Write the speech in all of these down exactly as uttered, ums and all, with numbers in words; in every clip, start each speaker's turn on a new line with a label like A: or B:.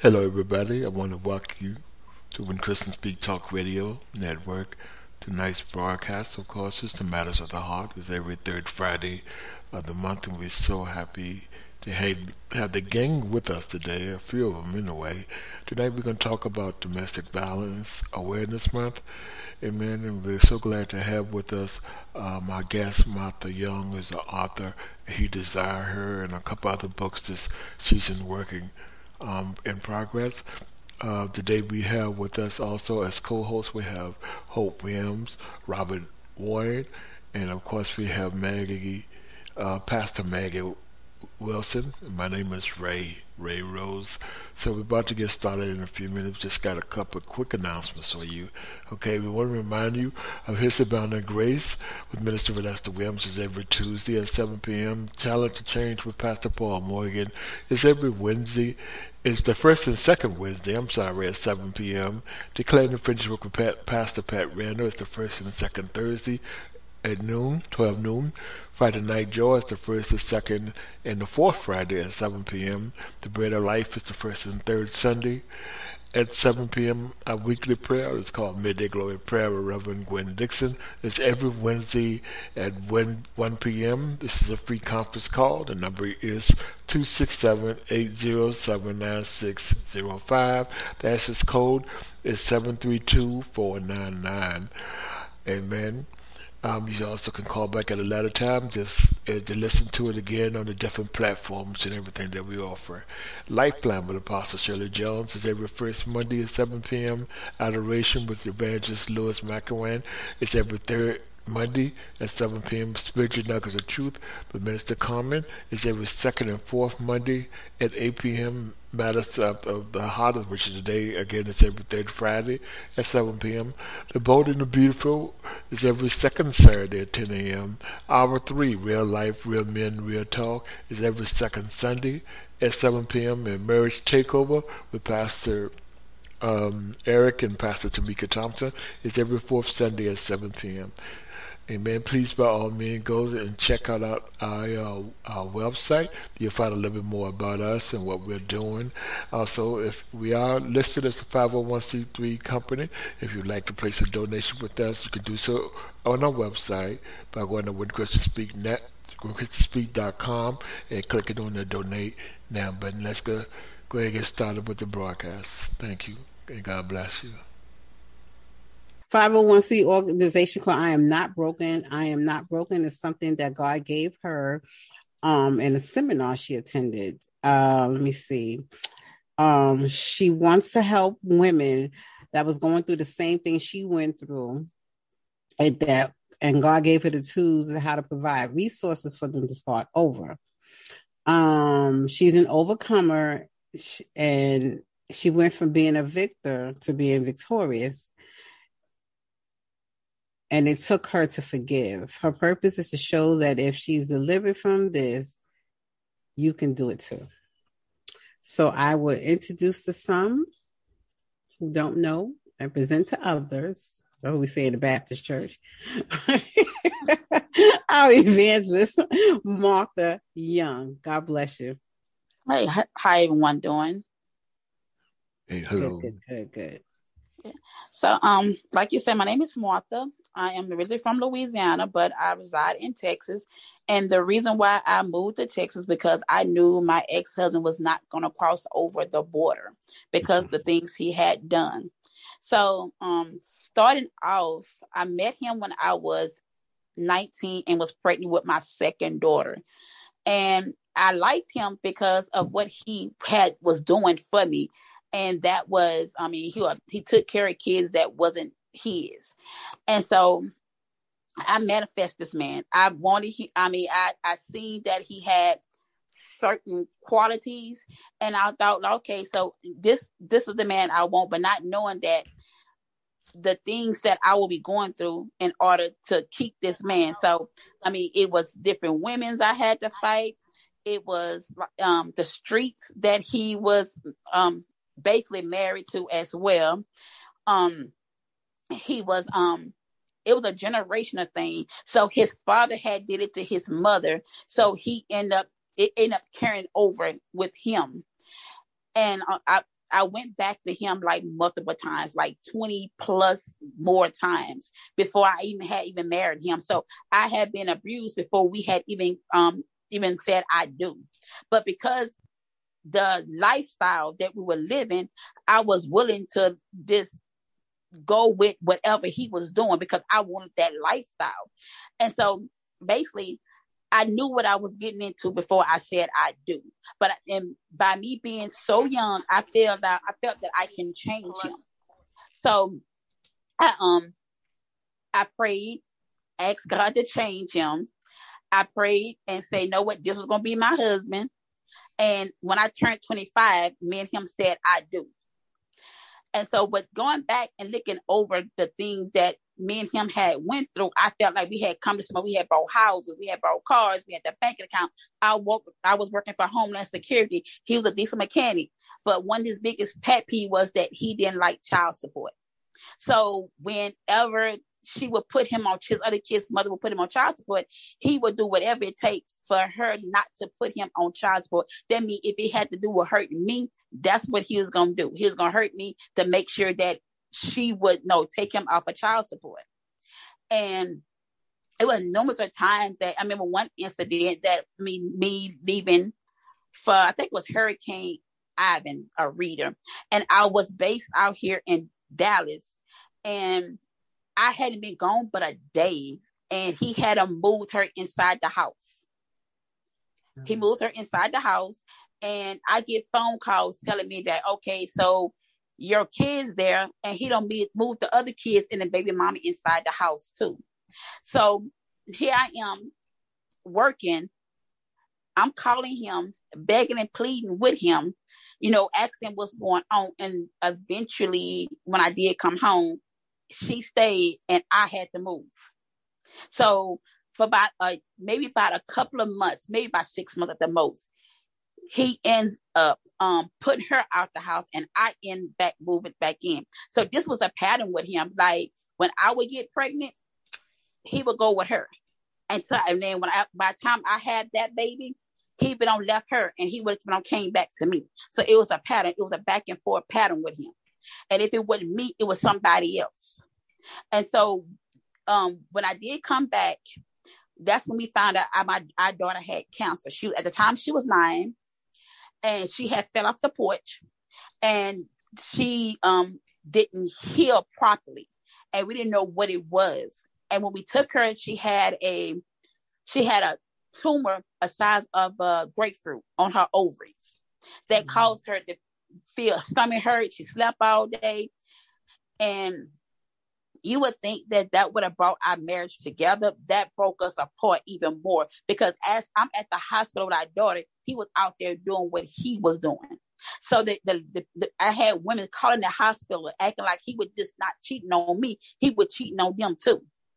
A: Hello, everybody. I want to welcome you to When Christians Speak Talk Radio Network. Tonight's broadcast, of course, is the Matters of the Heart. It's every third Friday of the month, and we're so happy to have, have the gang with us today, a few of them anyway. Tonight, we're going to talk about Domestic Violence Awareness Month. Amen. And we're so glad to have with us um, our guest, Martha Young, who's the author. He Desire Her, and a couple other books that she's been working um, in progress. Uh, today we have with us also as co-hosts, we have Hope Williams, Robert Ward, and of course we have Maggie, uh, Pastor Maggie Wilson. My name is Ray, Ray Rose. So we're about to get started in a few minutes. Just got a couple of quick announcements for you. Okay, we want to remind you of His Abounding Grace with Minister Vanessa Williams is every Tuesday at seven p.m. Talent to Change with Pastor Paul Morgan is every Wednesday. It's the first and second Wednesday, I'm sorry, at seven p.m. Declaring the Finished Work with Pat, Pastor Pat Randall is the first and second Thursday at noon, twelve noon. Friday Night Joy is the first and second and the fourth Friday at seven p.m. The Bread of Life is the first and third Sunday at seven p.m. Our weekly prayer is called Midday Glory Prayer with Reverend Gwen Dixon. It's every Wednesday at one p.m. This is a free conference call. The number is two six seven, eight zero seven, nine six zero five. The access code is seven three two, four nine nine. Amen. Um, you also can call back at a later time just uh, to listen to it again on the different platforms and everything that we offer. Life Plan with Apostle Shirley Jones is every first Monday at seven p.m. Adoration with Evangelist Louis McEwen is every third Monday at seven p.m. Spiritual Nuggets of Truth with Minister Carmen is every second and fourth Monday at eight p.m. Matters of, of the Hottest, which is today, again, it's every third Friday at seven p.m. The Bold and the Beautiful is every second Saturday at ten a.m. Hour three, Real Life, Real Men, Real Talk, is every second Sunday at seven p.m. And Marriage Takeover with Pastor um, Eric and Pastor Tamika Thompson is every fourth Sunday at seven p.m. Amen. Please, by all means, go and check out our, our, uh, our website. You'll find a little bit more about us and what we're doing. Also, if we are listed as a five oh one c three company, if you'd like to place a donation with us, you can do so on our website by going to When Christians Speak Net, when christians speak dot com, and clicking on the Donate Now button. Let's go, go ahead and get started with the broadcast. Thank you, and God bless you.
B: five oh one c organization called I Am Not Broken. I Am Not Broken is something that God gave her um, in a seminar she attended. Uh, let me see. Um, she wants to help women that was going through the same thing she went through, and that and God gave her the tools of how to provide resources for them to start over. Um, she's an overcomer, and she went from being a victor to being victorious. And it took her to forgive. Her purpose is to show that if she's delivered from this, you can do it too. So I will introduce to some who don't know and present to others. That's what we say in the Baptist church. Our evangelist, Martha Young. God bless you.
C: Hey, h- how everyone doing?
A: Hey, hello.
B: Good, good, good, good.
C: So, um, like you said, my name is Martha. I am originally from Louisiana, but I reside in Texas. And the reason why I moved to Texas because I knew my ex-husband was not going to cross over the border because the things he had done. So, um, starting off, I met him when I was nineteen and was pregnant with my second daughter. And I liked him because of what he had was doing for me. And that was, I mean, he he took care of kids that wasn't his. And so I manifest this man. I wanted, he, I mean, I, I seen that he had certain qualities and I thought, okay, so this, this is the man I want, but not knowing that the things that I will be going through in order to keep this man. So, I mean, it was different women's I had to fight. It was um, the streets that he was um, basically married to as well. Um, he was, um, it was a generational thing. So his father had did it to his mother. So he ended up, it ended up carrying over with him. And uh, I, I went back to him like multiple times, like twenty plus more times before I even had even married him. So I had been abused before we had even um even said I do. But because the lifestyle that we were living, I was willing to just go with whatever he was doing because I wanted that lifestyle. And so basically, I knew what I was getting into before I said I do. But and by me being so young, I felt that I felt that I can change him. So I um I prayed, asked God to change him. I prayed and say, know what, this was gonna be my husband. And when I turned twenty-five, me and him said I do. And so, but going back and looking over the things that me and him had went through, I felt like we had come to somewhere. We had bought houses, we had bought cars, we had the banking account. I work, I was working for Homeland Security. He was a diesel mechanic. But one of his biggest pet peeve was that he didn't like child support. So whenever she would put him on, his other kid's mother would put him on child support, he would do whatever it takes for her not to put him on child support. That means if it had to do with hurting me, that's what he was going to do. He was going to hurt me to make sure that she would no take him off of child support. And it was numerous of times that I remember one incident that I mean, me leaving for, I think it was Hurricane Ivan, a reader. And I was based out here in Dallas. And I hadn't been gone but a day, and he had to move her inside the house. Mm-hmm. He moved her inside the house, and I get phone calls telling me that, okay, so your kid's there, and he don't be, move the other kids and the baby mommy inside the house too. So here I am working. I'm calling him, begging and pleading with him, you know, asking what's going on. And eventually, when I did come home, she stayed and I had to move. So for about uh, maybe about a couple of months, maybe about six months at the most, he ends up um, putting her out the house and I end back moving back in. So this was a pattern with him. Like when I would get pregnant, he would go with her. And, so, and then when I, by the time I had that baby, he been on left her and he would have came back to me. So it was a pattern. It was a back and forth pattern with him. And if it wasn't me, it was somebody else. And so um, when I did come back, that's when we found out I, my our daughter had cancer. She at the time she was nine, and she had fell off the porch, and she um, didn't heal properly, and we didn't know what it was. And when we took her, she had a she had a tumor a size of a grapefruit on her ovaries that mm-hmm. caused her to feel stomach hurt. She slept all day. And you would think that that would have brought our marriage together. That broke us apart even more, because as I'm at the hospital with our daughter, he was out there doing what he was doing. So the, the, the, the I had women calling the hospital acting like he was just not cheating on me. He was cheating on them too.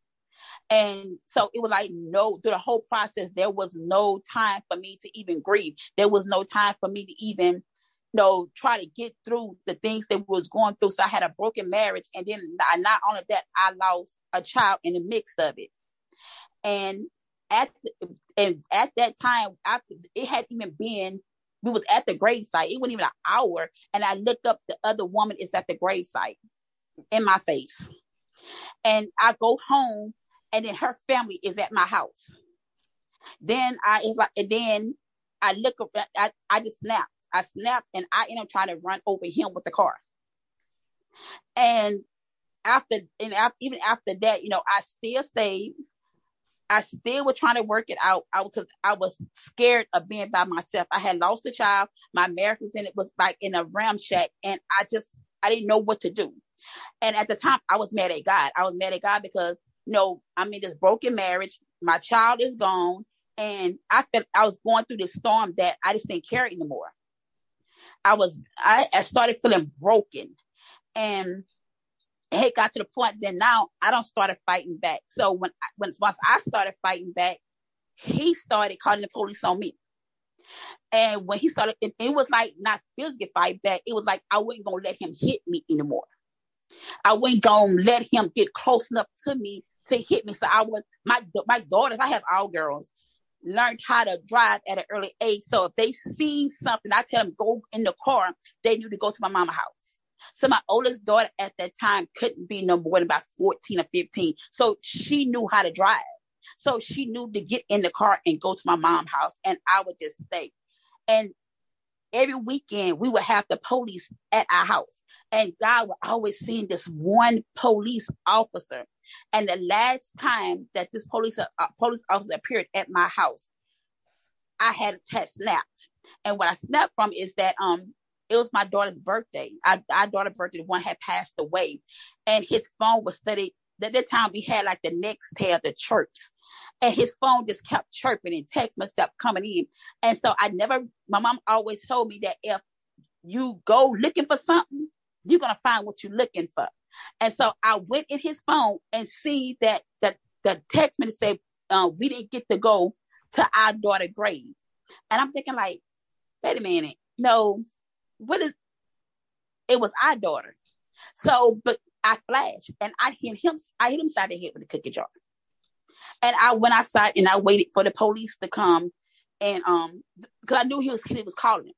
C: And so it was like, no, through the whole process, there was no time for me to even grieve. There was no time for me to even know, try to get through the things that we was going through. So I had a broken marriage. And then not only that, I lost a child in the mix of it. And at the, and at that time, after it had even been, we was at the gravesite. It wasn't even an hour. And I looked up, the other woman is at the gravesite in my face. And I go home, and then her family is at my house. Then I, it's like, and then I look up, I, I just snapped. I snapped and I ended up trying to run over him with the car. And after, and after, even after that, you know, I still stayed. I still was trying to work it out. I was, cause I was scared of being by myself. I had lost a child. My marriage was in, it was like in a ramshack, and I just, I didn't know what to do. And at the time I was mad at God. I was mad at God because, you know, I'm in this broken marriage. My child is gone. And I felt I was going through this storm that I just didn't care anymore. I was, I, I started feeling broken, and it got to the point that now I don't started fighting back. So when, when once I started fighting back, he started calling the police on me. And when he started, it, it was like not physically fight back. It was like I wasn't going to let him hit me anymore. I wasn't going to let him get close enough to me to hit me. So I was, my, my daughters, I have all girls. learned how to drive at an early age. So if they see something, I tell them go in the car, they knew to go to my mama's house. So my oldest daughter at that time couldn't be no more than about fourteen or fifteen. So she knew how to drive. So she knew to get in the car and go to my mom's house, and I would just stay. And every weekend we would have the police at our house, and God would always send this one police officer. And the last time that this police uh, police officer appeared at my house, I had a test snapped. And what I snapped from is that um it was my daughter's birthday. Our, our daughter's birthday, the one had passed away, and his phone was studied. At that time, we had like the next day of the church, and his phone just kept chirping and text message kept coming in. And so I never, my mom always told me that if you go looking for something, you're going to find what you're looking for. And so I went in his phone and see that the, the text message said, uh, we didn't get to go to our daughter's grave. And I'm thinking like, wait a minute. No, what is, it was our daughter. So, but I flashed and I hit him, I hit him side of the head with a cookie jar. And I went outside and I waited for the police to come. And, um, cause I knew he was, he was calling him.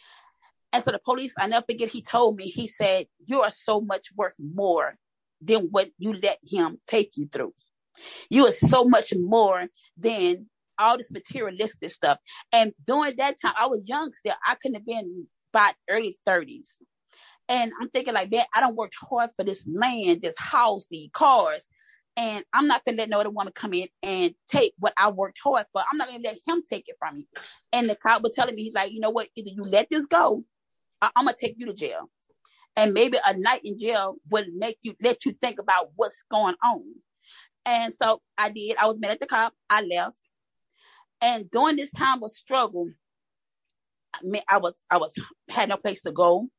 C: And so the police, I never forget, he told me, he said, you are so much worth more than what you let him take you through. You are so much more than all this materialistic stuff. And during that time, I was young still. I couldn't have been about early thirties. And I'm thinking like, man, I done worked hard for this land, this house, these cars. And I'm not going to let no other woman come in and take what I worked hard for. I'm not going to let him take it from me. And the cop was telling me, he's like, you know what? Either you let this go, or I'm going to take you to jail. And maybe a night in jail would make you, let you think about what's going on. And so I did. I was mad at the cop. I left. And during this time of struggle, I mean, I was, I was, had no place to go.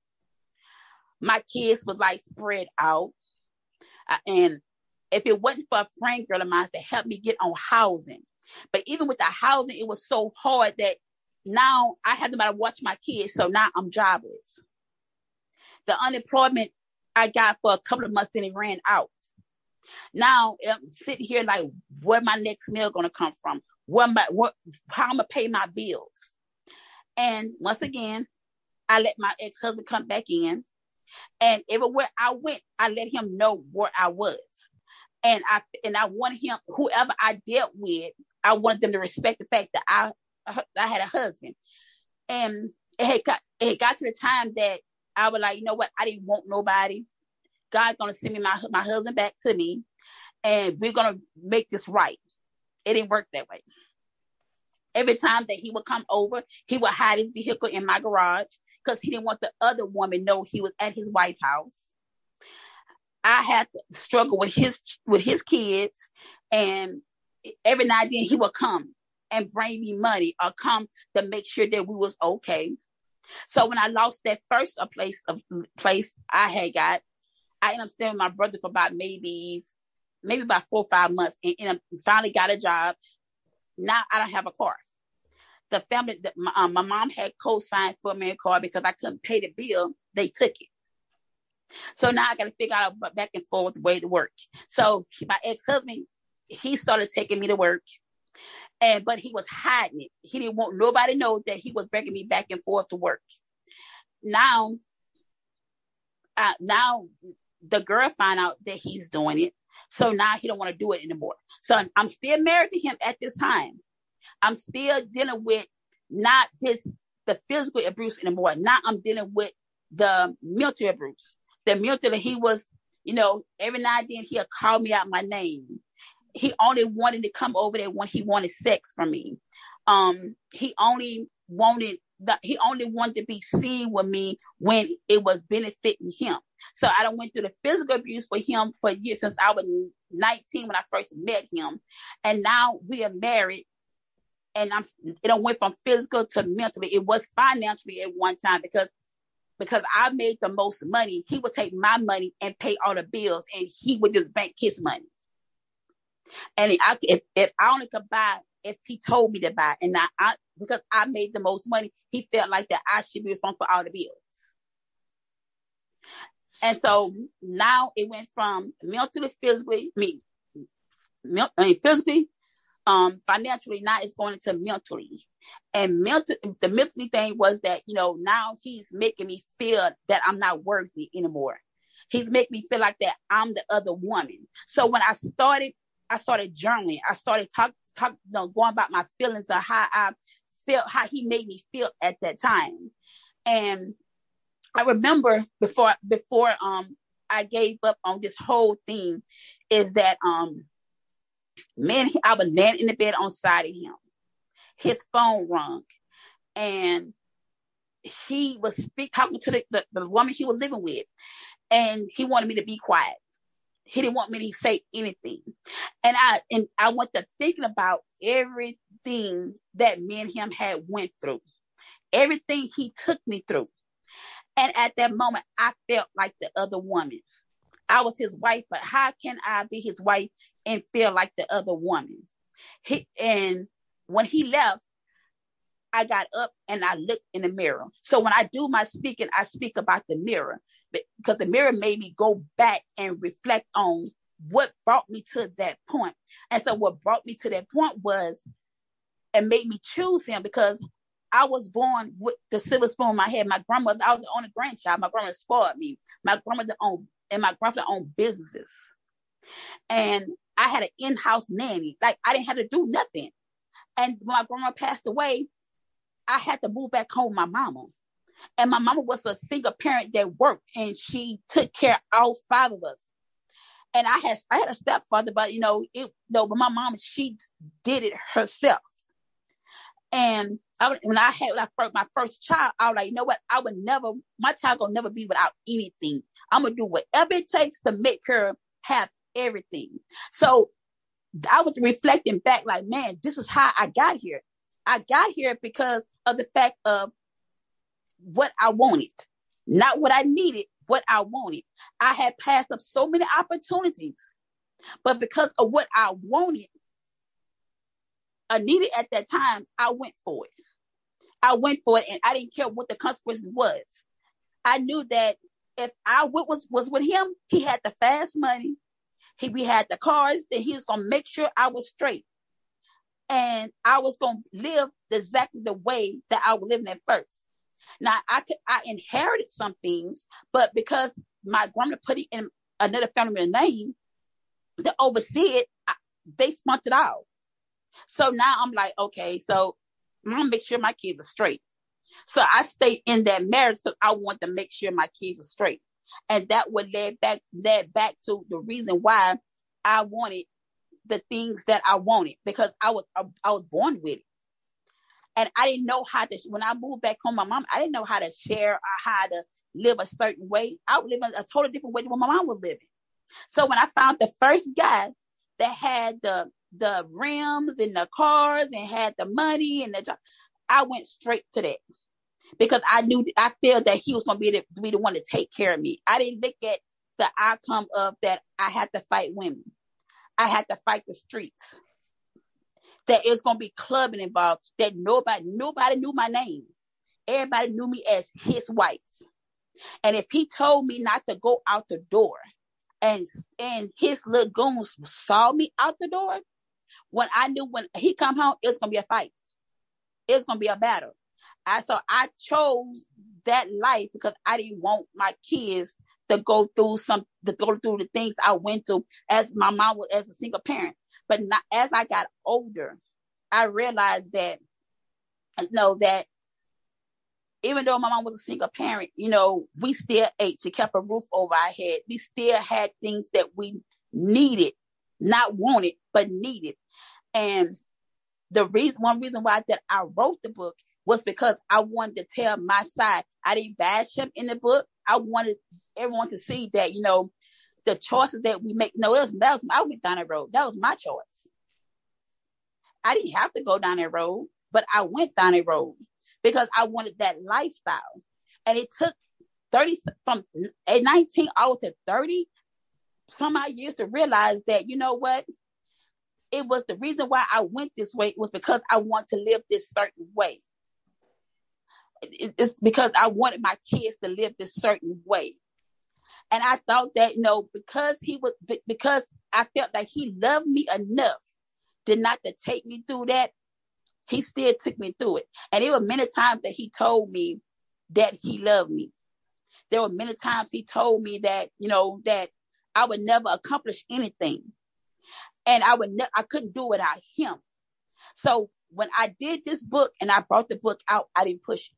C: My kids was like spread out. Uh, and if it wasn't for a friend girl of mine to help me get on housing, but even with the housing, it was so hard that now I had to watch my kids. So now I'm jobless. The unemployment I got for a couple of months, then it ran out. Now I'm sitting here like, where my next meal going to come from? Where my, what, how I'm going to pay my bills? And once again, I let my ex-husband come back in. And everywhere I went, I let him know where I was. And I and I wanted him, whoever I dealt with, I wanted them to respect the fact that I I had a husband. And it had got, it had got to the time that I was like, you know what? I didn't want nobody. God's going to send me my, my husband back to me. And we're going to make this right. It didn't work that way. Every time that he would come over, he would hide his vehicle in my garage because he didn't want the other woman to know he was at his wife's house. I had to struggle with his with his kids, and every now and then he would come and bring me money or come to make sure that we was okay. So when I lost that first place of place I had got, I ended up staying with my brother for about maybe maybe about four or five months, and, and I finally got a job. Now I don't have a car. The family, the, my, um, my mom had co-signed for me a car because I couldn't pay the bill. They took it. So now I got to figure out a back and forth way to work. So my ex-husband, he started taking me to work, and but he was hiding it. He didn't want nobody to know that he was bringing me back and forth to work. Now, uh, now the girl found out that he's doing it. So now he don't want to do it anymore. So I'm still married to him at this time. I'm still dealing with not this, the physical abuse anymore. Now I'm dealing with the mental abuse. The mental, he was, you know, every now and then he'll call me out my name. He only wanted to come over there when he wanted sex from me. Um, he only wanted, the, he only wanted to be seen with me when it was benefiting him. So I done went through the physical abuse for him for years, since I was nineteen when I first met him. And now we are married, and I'm, it done went from physical to mentally. It was financially at one time because, because I made the most money. He would take my money and pay all the bills, and he would just bank his money. And I, if, if I only could buy, if he told me to buy, and I, I, because I made the most money, he felt like that I should be responsible for all the bills. And so now it went from mentally, physically, me, I mean, physically, um, financially, now it's going into mentally. And mental, the mentally thing was that, you know, now he's making me feel that I'm not worthy anymore. He's making me feel like that I'm the other woman. So when I started, I started journaling. I started talking, talk, you know, going about my feelings of how I felt, how he made me feel at that time. And I remember before, before um I gave up on this whole thing, is that um man, I was laying in the bed on side of him. His phone rung, and he was speak, talking to the, the, the woman he was living with, and he wanted me to be quiet. He didn't want me to say anything. And I and I went to thinking about everything that me and him had went through, everything he took me through. And at that moment, I felt like the other woman. I was his wife, but how can I be his wife and feel like the other woman? He, and when he left, I got up and I looked in the mirror. So when I do my speaking, I speak about the mirror, because the mirror made me go back and reflect on what brought me to that point. And so what brought me to that point was, and made me choose him, because I was born with the silver spoon in my head. My grandmother, I was the only grandchild. My grandmother spoiled me. My grandmother owned, and my grandfather owned businesses. And I had an in-house nanny. Like, I didn't have to do nothing. And when my grandma passed away, I had to move back home with my mama. And my mama was a single parent that worked, and she took care of all five of us. And I had I had a stepfather, but you know, it no, but my mom, she did it herself. And I, when I had when I first, my first child, I was like, you know what? I would never, my child gonna never be without anything. I'm gonna do whatever it takes to make her have everything. So I was reflecting back, like, man, this is how I got here. I got here because of the fact of what I wanted, not what I needed, what I wanted. I had passed up so many opportunities, but because of what I wanted, I needed at that time, I went for it. I went for it, and I didn't care what the consequences was. I knew that if I was was with him, he had the fast money, he we had the cars, that he was gonna make sure I was straight, and I was gonna live exactly the way that I was living at first. Now I could I inherited some things, but because my grandma put it in another family name to oversee it, I, they spunked it out. So now I'm like, okay, so I'm gonna make sure my kids are straight. So I stayed in that marriage because I want to make sure my kids are straight. And that would lead back led back to the reason why I wanted the things that I wanted, because I was I, I was born with it. And I didn't know how to, when I moved back home, my mom, I didn't know how to share or how to live a certain way. I was living a totally different way than what my mom was living. So when I found the first guy that had the the rims and the cars and had the money and the job, I went straight to that, because I knew, I felt that he was going to be the, be the one to take care of me. I didn't look at the outcome of that. I had to fight women. I had to fight the streets. That it was going to be clubbing involved. That nobody, nobody knew my name. Everybody knew me as his wife. And if he told me not to go out the door, and and his little goons saw me out the door, when I knew when he come home, it was going to be a fight. It was going to be a battle. I so I chose that life because I didn't want my kids to go through some to go through the things I went through as my mom was as a single parent. But not, as I got older, I realized that you know that even though my mom was a single parent, you know, we still ate. She kept a roof over our head. We still had things that we needed, not wanted, but needed. And the reason, one reason why that I wrote the book was because I wanted to tell my side. I didn't bash him in the book. I wanted everyone to see that, you know, the choices that we make. No, it was, that was, I went down that road. That was my choice. I didn't have to go down that road, but I went down that road because I wanted that lifestyle. And it took thirty, from nineteen all to thirty some odd years to realize that, you know what? It was the reason why I went this way was because I want to live this certain way. It's because I wanted my kids to live this certain way. And I thought that, you know, because he was, because I felt like he loved me enough did not to take me through that, he still took me through it. And there were many times that he told me that he loved me. There were many times he told me that, you know, that I would never accomplish anything. And I would ne- I couldn't do it without him. So when I did this book and I brought the book out, I didn't push it.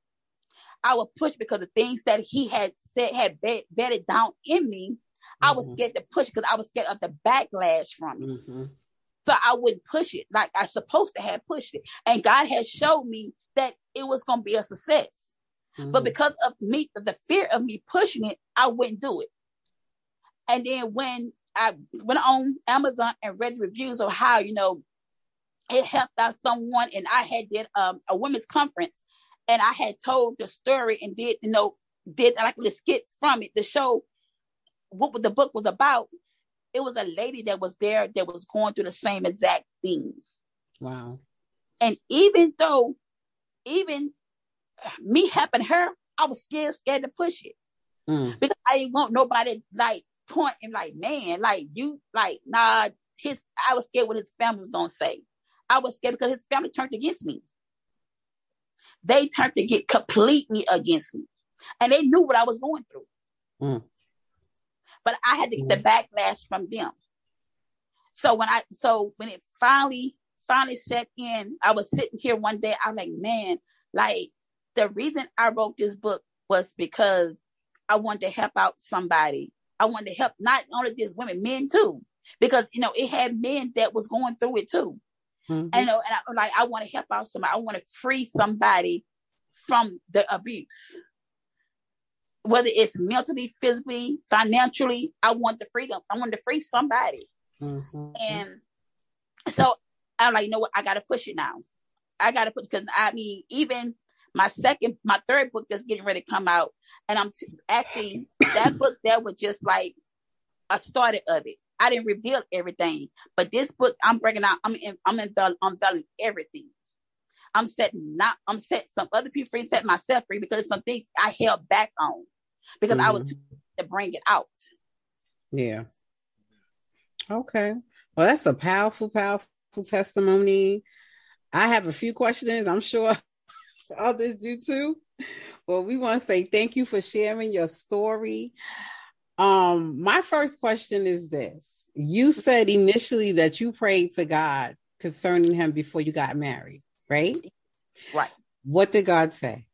C: I would push because the things that he had said had bed- bedded down in me, mm-hmm. I was scared to push because I was scared of the backlash from it. Mm-hmm. So I wouldn't push it like I supposed to have pushed it. And God has showed me that it was going to be a success. Mm-hmm. But because of me, the fear of me pushing it, I wouldn't do it. And then when I went on Amazon and read the reviews of how, you know, it helped out someone, and I had did um, a women's conference, and I had told the story and did, you know, did like a skit from it to show what the book was about. It was a lady that was there that was going through the same exact thing.
B: Wow. And
C: even though, even me helping her, I was scared, scared to push it. Mm. Because I didn't want nobody like point and like, man, like you, like, nah, his, I was scared what his family was going to say. I was scared because his family turned against me. They turned to get completely against me. And they knew what I was going through. Mm. But I had to get the backlash from them. So when I, so when it finally, finally set in, I was sitting here one day, I was like, man, like the reason I wrote this book was because I wanted to help out somebody. I wanted to help not only just women, men too, because, you know, it had men that was going through it too. Mm-hmm. And, you know, and I, like, I want to help out somebody. I want to free somebody from the abuse. Whether it's mentally, physically, financially, I want the freedom. I want to free somebody. Mm-hmm. And so I'm like, you know what? I got to push it now. I got to push, because I mean, even my second, my third book that's getting ready to come out, and I'm t- actually, that book there was just like a starter of it. I didn't reveal everything, but this book I'm breaking out. I'm in, I'm unveiling, unveiling everything. I'm setting not. I'm setting some other people free, setting myself free, because some things I held back on because mm-hmm. I was too to bring it out.
B: Yeah. Okay. Well, that's a powerful, powerful testimony. I have a few questions. I'm sure others do too. Well, we want to say thank you for sharing your story. Um, my first question is this. You said initially that you prayed to God concerning him before you got married, right?
C: Right.
B: What did God say?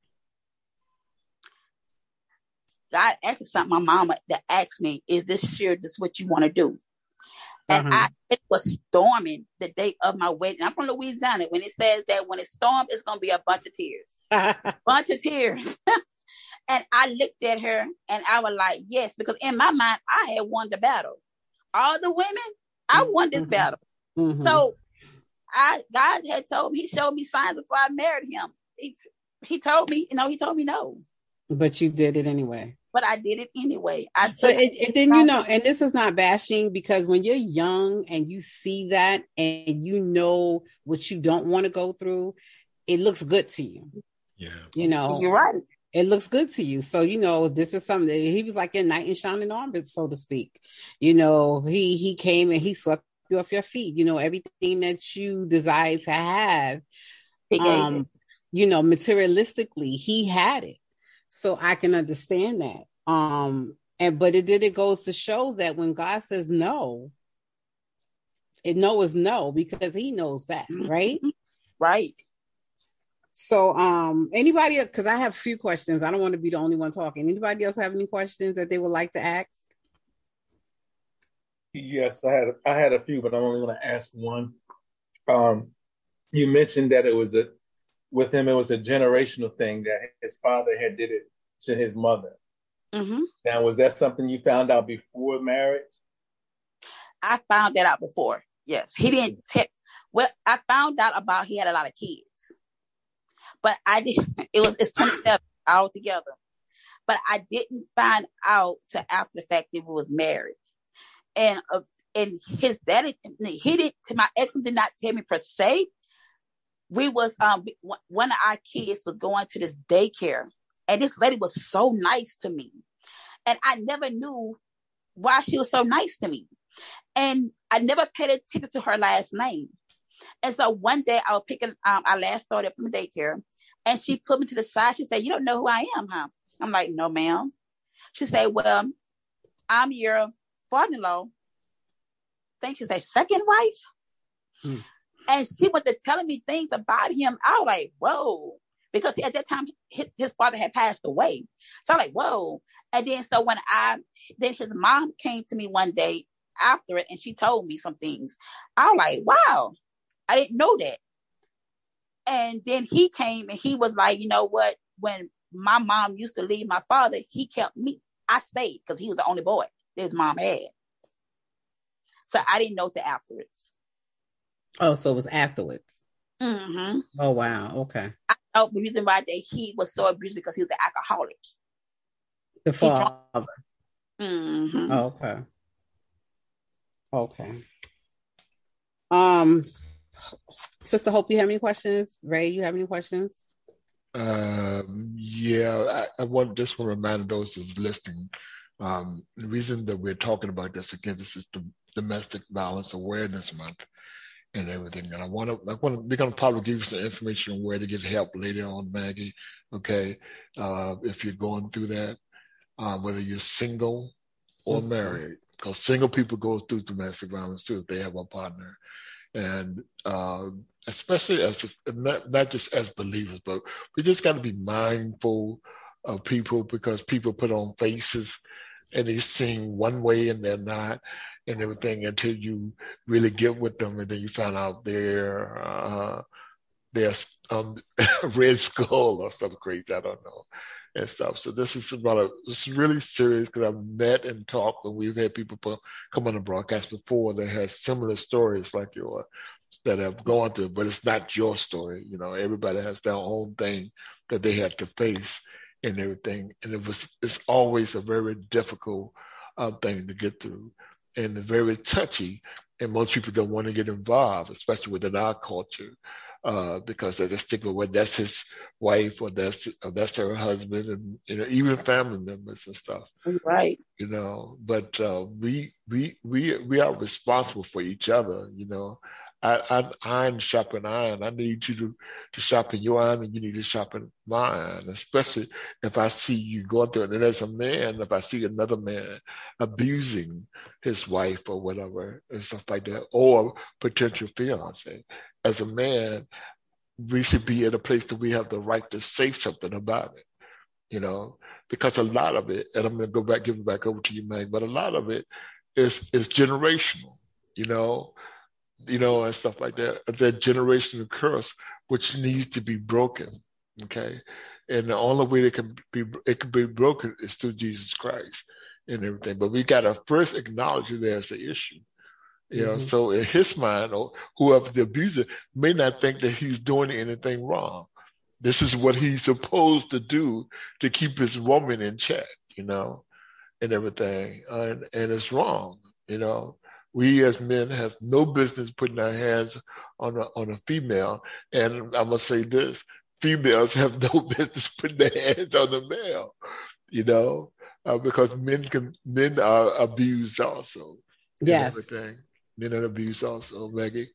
C: God asked something my mama that asked me, is this sure this what you want to do? And uh-huh. I, it was storming the day of my wedding. I'm from Louisiana. When it says that when it storms, it's going to be a bunch of tears. bunch of tears. And I looked at her and I was like, yes, because in my mind, I had won the battle. All the women, I won this mm-hmm. battle. Mm-hmm. So I, God had told me, he showed me signs before I married him. He, he told me, you know, he told me no.
B: But you did it anyway.
C: But I did it anyway. I took
B: but it, it, then, you know, and this is not bashing, because when you're young and you see that and you know what you don't want to go through, it looks good to you.
A: Yeah.
B: You know,
C: you're right.
B: It looks good to you. So, you know, this is something that he was like your knight in shining armor, so to speak. You know, he, he came and he swept you off your feet. You know, everything that you desire to have, um, you know, materialistically, he had it. So I can understand that. Um, and, but it did, it goes to show that when God says no, it no is no, because he knows best, right?
C: Right.
B: So, um, anybody, because I have a few questions. I don't want to be the only one talking. Anybody else have any questions that they would like to ask?
D: Yes, I had, I had a few, but I'm only going to ask one. Um, you mentioned that it was a, with him, it was a generational thing that his father had did it to his mother. Mm-hmm. Now, was that something you found out before marriage?
C: I found that out before. Yes, he didn't. Te- well, I found out about he had a lot of kids, but I didn't. It was it's twenty-seven altogether, but I didn't find out till after the fact that he was married, and uh, and his daddy he did to my ex did not tell me per se. We was um one of our kids was going to this daycare, and this lady was so nice to me, and I never knew why she was so nice to me. And I never paid attention to her last name. And so one day I was picking, um, I last started from daycare, and she put me to the side. She said, "You don't know who I am, huh?" I'm like, "No, ma'am." She said, "Well, I'm your father-in-law." I think she said second wife. Hmm. And she went to telling me things about him. I was like, whoa. Because at that time, his, his father had passed away. So I'm like, whoa. And then so when I, then his mom came to me one day after it, and she told me some things. I was like, wow, I didn't know that. And then he came and he was like, you know what? When my mom used to leave my father, he kept me. I stayed because he was the only boy that his mom had. So I didn't know till afterwards.
B: Oh, so it was afterwards.
C: Mm-hmm.
B: Oh, wow. Okay.
C: I know the reason why that he was so abused because he was an alcoholic.
B: The father.
C: Mm-hmm.
B: Oh, okay. Okay. Um, Sister Hope, you have any questions? Ray, you have any questions?
A: Um, yeah, I, I want just want to remind those who's listening. Um, the reason that we're talking about this again, this is the Domestic Violence Awareness Month and everything. And I want to, I want to, we're going to probably give you some information on where to get help later on, Maggie. Okay, uh, if you're going through that, uh, whether you're single or mm-hmm. married, because single people go through domestic violence too if they have a partner, and uh, especially as not, not just as believers, but we just got to be mindful of people because people put on faces and they sing one way and they're not, and everything until you really get with them, and then you find out they're uh, they're um, Red Skull or something crazy. I don't know and stuff. So this is about a this is really serious because I've met and talked, and we've had people put, come on the broadcast before that has similar stories like yours that have gone through, but it's not your story. You know, everybody has their own thing that they have to face and everything, and it was it's always a very difficult uh, thing to get through, and very touchy, and most people don't want to get involved, especially within our culture, uh, because they just think, well, that's his wife or that's or that's her husband, and you know, even family members and stuff.
C: Right.
A: You know, but uh, we we we we are responsible for each other. You know. I, I, iron sharpen iron. I need you to, to sharpen your iron, and you need to sharpen my iron, especially if I see you going through it. And as a man, if I see another man abusing his wife or whatever, and stuff like that, or potential fiance, as a man, we should be in a place that we have the right to say something about it, you know, because a lot of it, and I'm going to go back, give it back over to you, Meg, but a lot of it is, is generational, you know, you know, and stuff like that, that generational curse, which needs to be broken, okay? And the only way it can be it can be broken is through Jesus Christ and everything. But we got to first acknowledge it as an issue, you mm-hmm. know? So in his mind, or whoever the abuser may not think that he's doing anything wrong. This is what he's supposed to do to keep his woman in check, you know, and everything. And, and it's wrong, you know? We as men have no business putting our hands on a, on a female. And I must say this, females have no business putting their hands on a male, you know, uh, because men can men are abused also.
B: Yes.
A: Everything. Men are abused also, Maggie.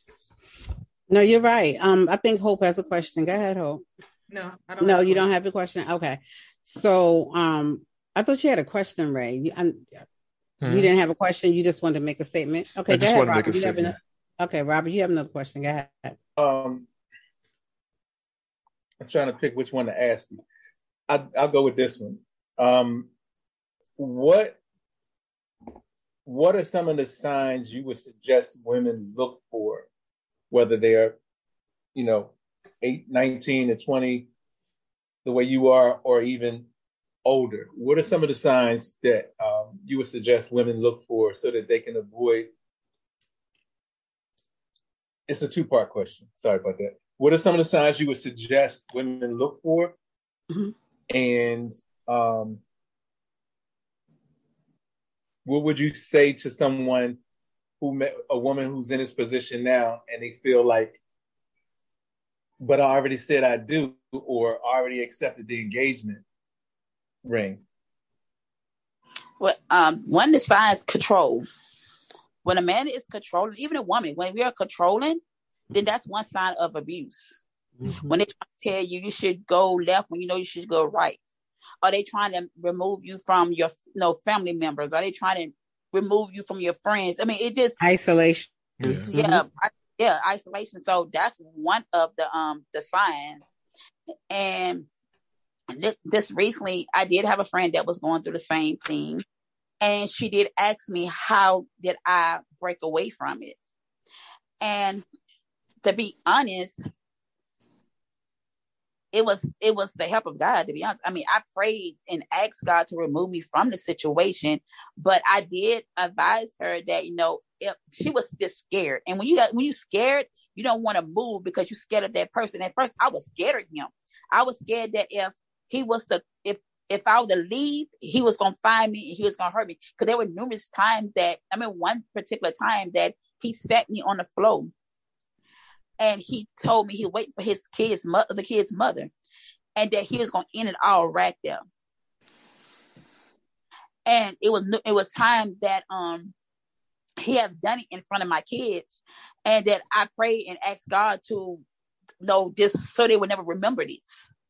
B: No, you're right. Um, I think Hope has a question. Go ahead, Hope.
E: No, I don't.
B: No, you don't have a question? Okay. So um, I thought you had a question, Ray. You, I'm, Hmm. You didn't have a question. You just wanted to make a statement. Okay,
A: I
B: go ahead, Robert. You have another, okay, Robert, you have another question. Go ahead.
D: Um, I'm trying to pick which one to ask you. I, I'll go with this one. Um, what What are some of the signs you would suggest women look for, whether they are, you know, eight, nineteen, or twenty, the way you are, or even older? What are some of the signs that um, you would suggest women look for so that they can avoid? It's a two-part question. Sorry about that. What are some of the signs you would suggest women look for? Mm-hmm. And um, what would you say to someone who met a woman who's in this position now and they feel like, but I already said I do, or already accepted the engagement ring?
C: Well, um, one of the signs, control. When a man is controlling, even a woman, when we are controlling, then that's one sign of abuse. Mm-hmm. When they try to tell you you should go left when you know you should go right. Are they trying to remove you from your you know, family members? Are they trying to remove you from your friends? I mean, it just
B: isolation.
C: Yeah, yeah, I, yeah, isolation. So that's one of the um the signs. And th- this recently, I did have a friend that was going through the same thing, and she did ask me how did I break away from it. And to be honest, it was it was the help of God, to be honest. I mean, I prayed and asked God to remove me from the situation, but I did advise her that, you know, if she was just scared. And when you got when you scared, you don't want to move because you're scared of that person. At first, I was scared of him. I was scared that if he was the if if I were to leave, he was gonna find me and he was gonna hurt me. Because there were numerous times that I mean, one particular time that he sat me on the floor. And he told me he waited for his kid's mother, the kid's mother, and that he was going to end it all right there. And it was it was time that um he had done it in front of my kids, and that I prayed and asked God to you know this so they would never remember this.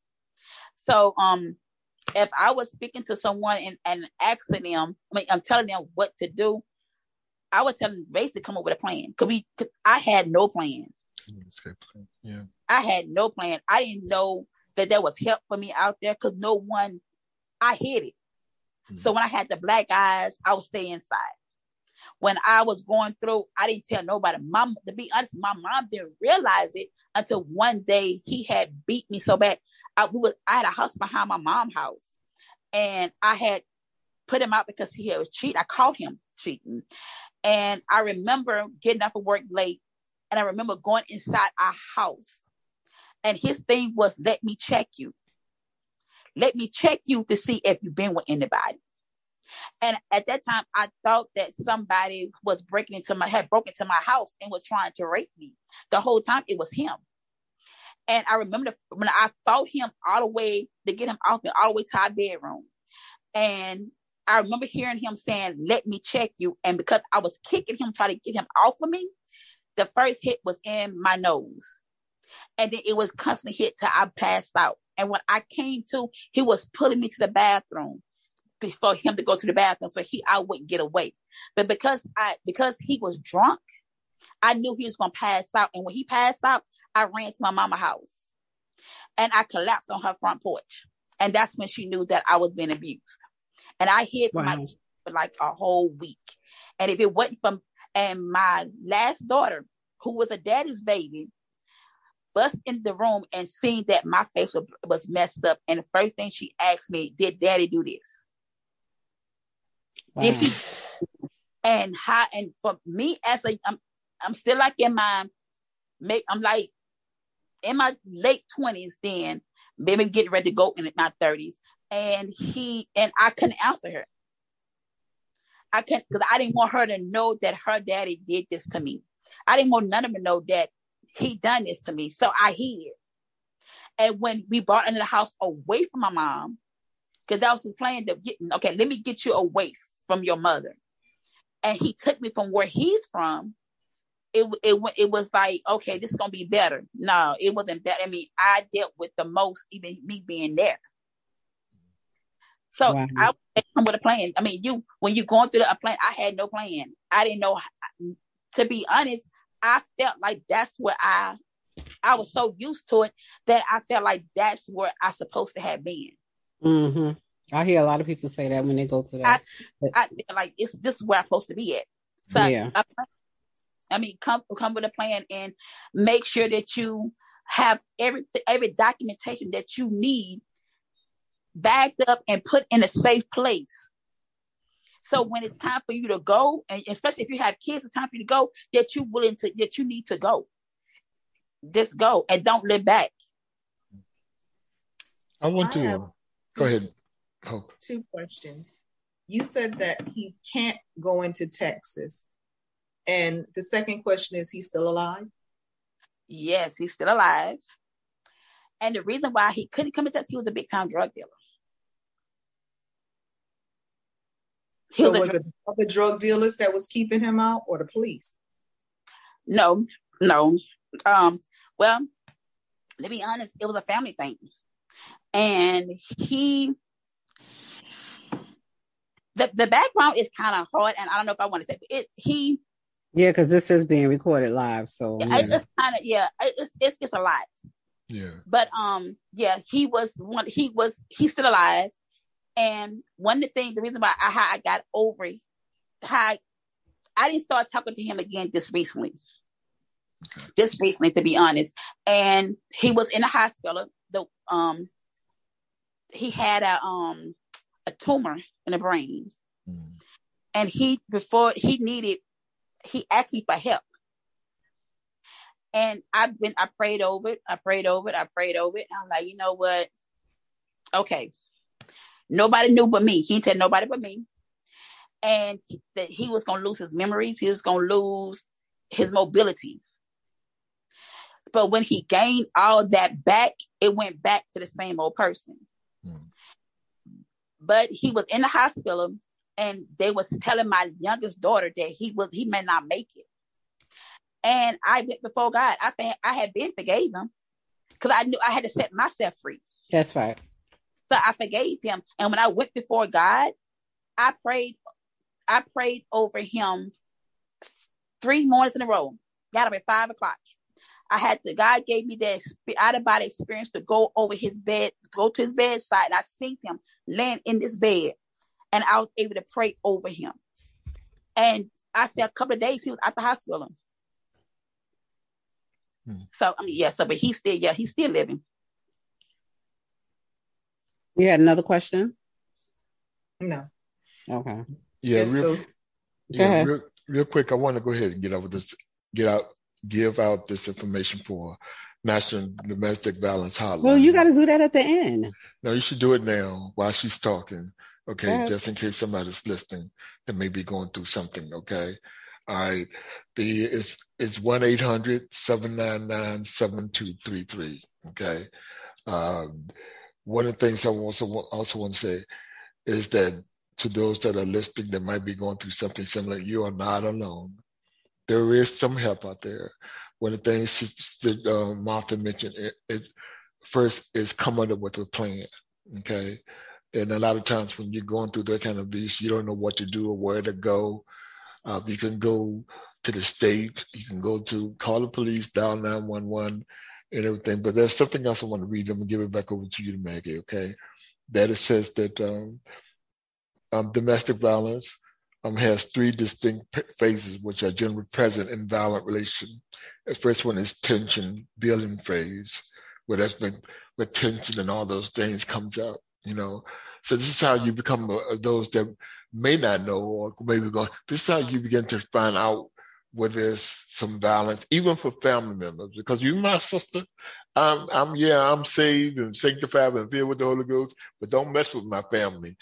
C: So um if I was speaking to someone and, and asking them, I mean I'm telling them what to do, I would tell them basically come up with a plan. Cause we, cause I had no plan.
A: Yeah,
C: I had no plan. I didn't know that there was help for me out there because no one, I hid it. Mm-hmm. So when I had the black eyes, I would stay inside. When I was going through, I didn't tell nobody. Mom, to be honest, my mom didn't realize it until one day he had beat me so bad. I, we was, I had a house behind my mom's house, and I had put him out because he was cheating. I caught him cheating. And I remember getting off of work late. And I remember going inside our house, and his thing was, let me check you. Let me check you to see if you've been with anybody. And at that time, I thought that somebody was breaking into my, had broken into my house and was trying to rape me. The whole time it was him. And I remember the, when I fought him all the way to get him off me, all the way to our bedroom. And I remember hearing him saying, let me check you. And because I was kicking him, trying to get him off of me, the first hit was in my nose. And then it was constantly hit till I passed out. And when I came to, he was pulling me to the bathroom for him to go to the bathroom so he I wouldn't get away. But because I because he was drunk, I knew he was going to pass out. And when he passed out, I ran to my mama's house. And I collapsed on her front porch. And that's when she knew that I was being abused. And I hid wow. my kids for like a whole week. And if it wasn't from And my last daughter, who was a daddy's baby, bust in the room and seen that my face was, was messed up. And the first thing she asked me, did daddy do this? Wow. Did he? And how, and for me as a, I'm, I'm still like in my, I'm like in my late twenties then, maybe getting ready to go in my thirties. And he, and I couldn't answer her. I couldn't, because I didn't want her to know that her daddy did this to me. I didn't want none of them to know that he done this to me. So I hid. And when we brought into the house away from my mom, because that was his plan to get, okay, let me get you away from your mother. And he took me from where he's from. It it it was like, okay, this is going to be better. No, it wasn't better. I mean, I dealt with the most, even me being there. So wow. I come with a plan. I mean, you when you going through a plan, I had no plan. I didn't know. To be honest, I felt like that's where I, I was so used to it that I felt like that's where I supposed to have been.
B: Mm-hmm. I hear a lot of people say that when they go through that.
C: I, I feel like it's this is where I'm supposed to be at. So yeah. I, I mean, come come with a plan and make sure that you have every every documentation that you need backed up and put in a safe place. So when it's time for you to go, and especially if you have kids, it's time for you to go, that you willing to, that you need to go. Just go and don't look back.
A: I want to, uh, go ahead. Hope.
E: Two questions. You said that he can't go into Texas. And the second question is, he's still alive?
C: Yes, he's still alive. And the reason why he couldn't come into Texas, he was a big time drug dealer.
E: So was it the drug dealers that was keeping him out, or the police?
C: No, no. Um, well, to be honest, it was a family thing. And he, the, the background is kind of hard, and I don't know if I want to say it. He,
B: yeah, because this is being recorded live, so
C: yeah,
B: yeah.
C: it's kind of yeah, it's it's it's a lot.
A: Yeah.
C: But um, yeah, he was one. He was he's still alive, and one of the things, the reason why I, how I got over it, how I, I didn't start talking to him again just recently. Okay. Just recently, to be honest, and he was in the hospital. The um, he had a um a tumor in the brain, mm. and he before he needed, he asked me for help. And I've been, I prayed over it. I prayed over it. I prayed over it. I'm like, you know what? Okay. Nobody knew but me. He didn't tell nobody but me. And he, that he was going to lose his memories. He was going to lose his mobility. But when he gained all that back, it went back to the same old person. Hmm. But he was in the hospital, and they was telling my youngest daughter that he was, he may not make it. And I went before God. I I had been forgave him because I knew I had to set myself free.
B: That's right.
C: So I forgave him. And when I went before God, I prayed. I prayed over him three mornings in a row. Got up at five o'clock. I had to. God gave me that out of body experience to go over his bed, go to his bedside, and I seen him laying in this bed, and I was able to pray over him. And I said a couple of days he was at the hospital. So I mean, yeah. So, but he's still, yeah, he's still living.
B: You had another question?
E: No.
B: Okay.
A: Yeah. Real, yeah real, real quick. I want to go ahead and get over this. Get out. Give out this information for National Domestic Violence Hotline.
B: Well, you got to do that at the end.
A: No, you should do it now while she's talking. Okay, just in case somebody's listening that may be going through something. Okay. All right, the it's it's one eight hundred seven nine nine seven two three three. Okay, um, one of the things I also also want to say is that to those that are listening that might be going through something similar, you are not alone. There is some help out there. One of the things that uh, Martha mentioned, it, it first is come up with a plan. Okay, and a lot of times when you're going through that kind of abuse, you don't know what to do or where to go. Uh, you can go to the state, you can go to call the police, dial nine one one and everything. But there's something else I want to read. I'm going to give it back over to you, Maggie, okay? That it says that um, um, domestic violence um, has three distinct p- phases, which are generally present in violent relation. The first one is tension building phase, where that's been with tension and all those things comes out, you know. So this is how you become uh, those that may not know, or maybe go, this is how you begin to find out where there's some violence, even for family members. Because you, my sister, I'm, I'm, yeah, I'm saved and sanctified and filled with the Holy Ghost, but don't mess with my family.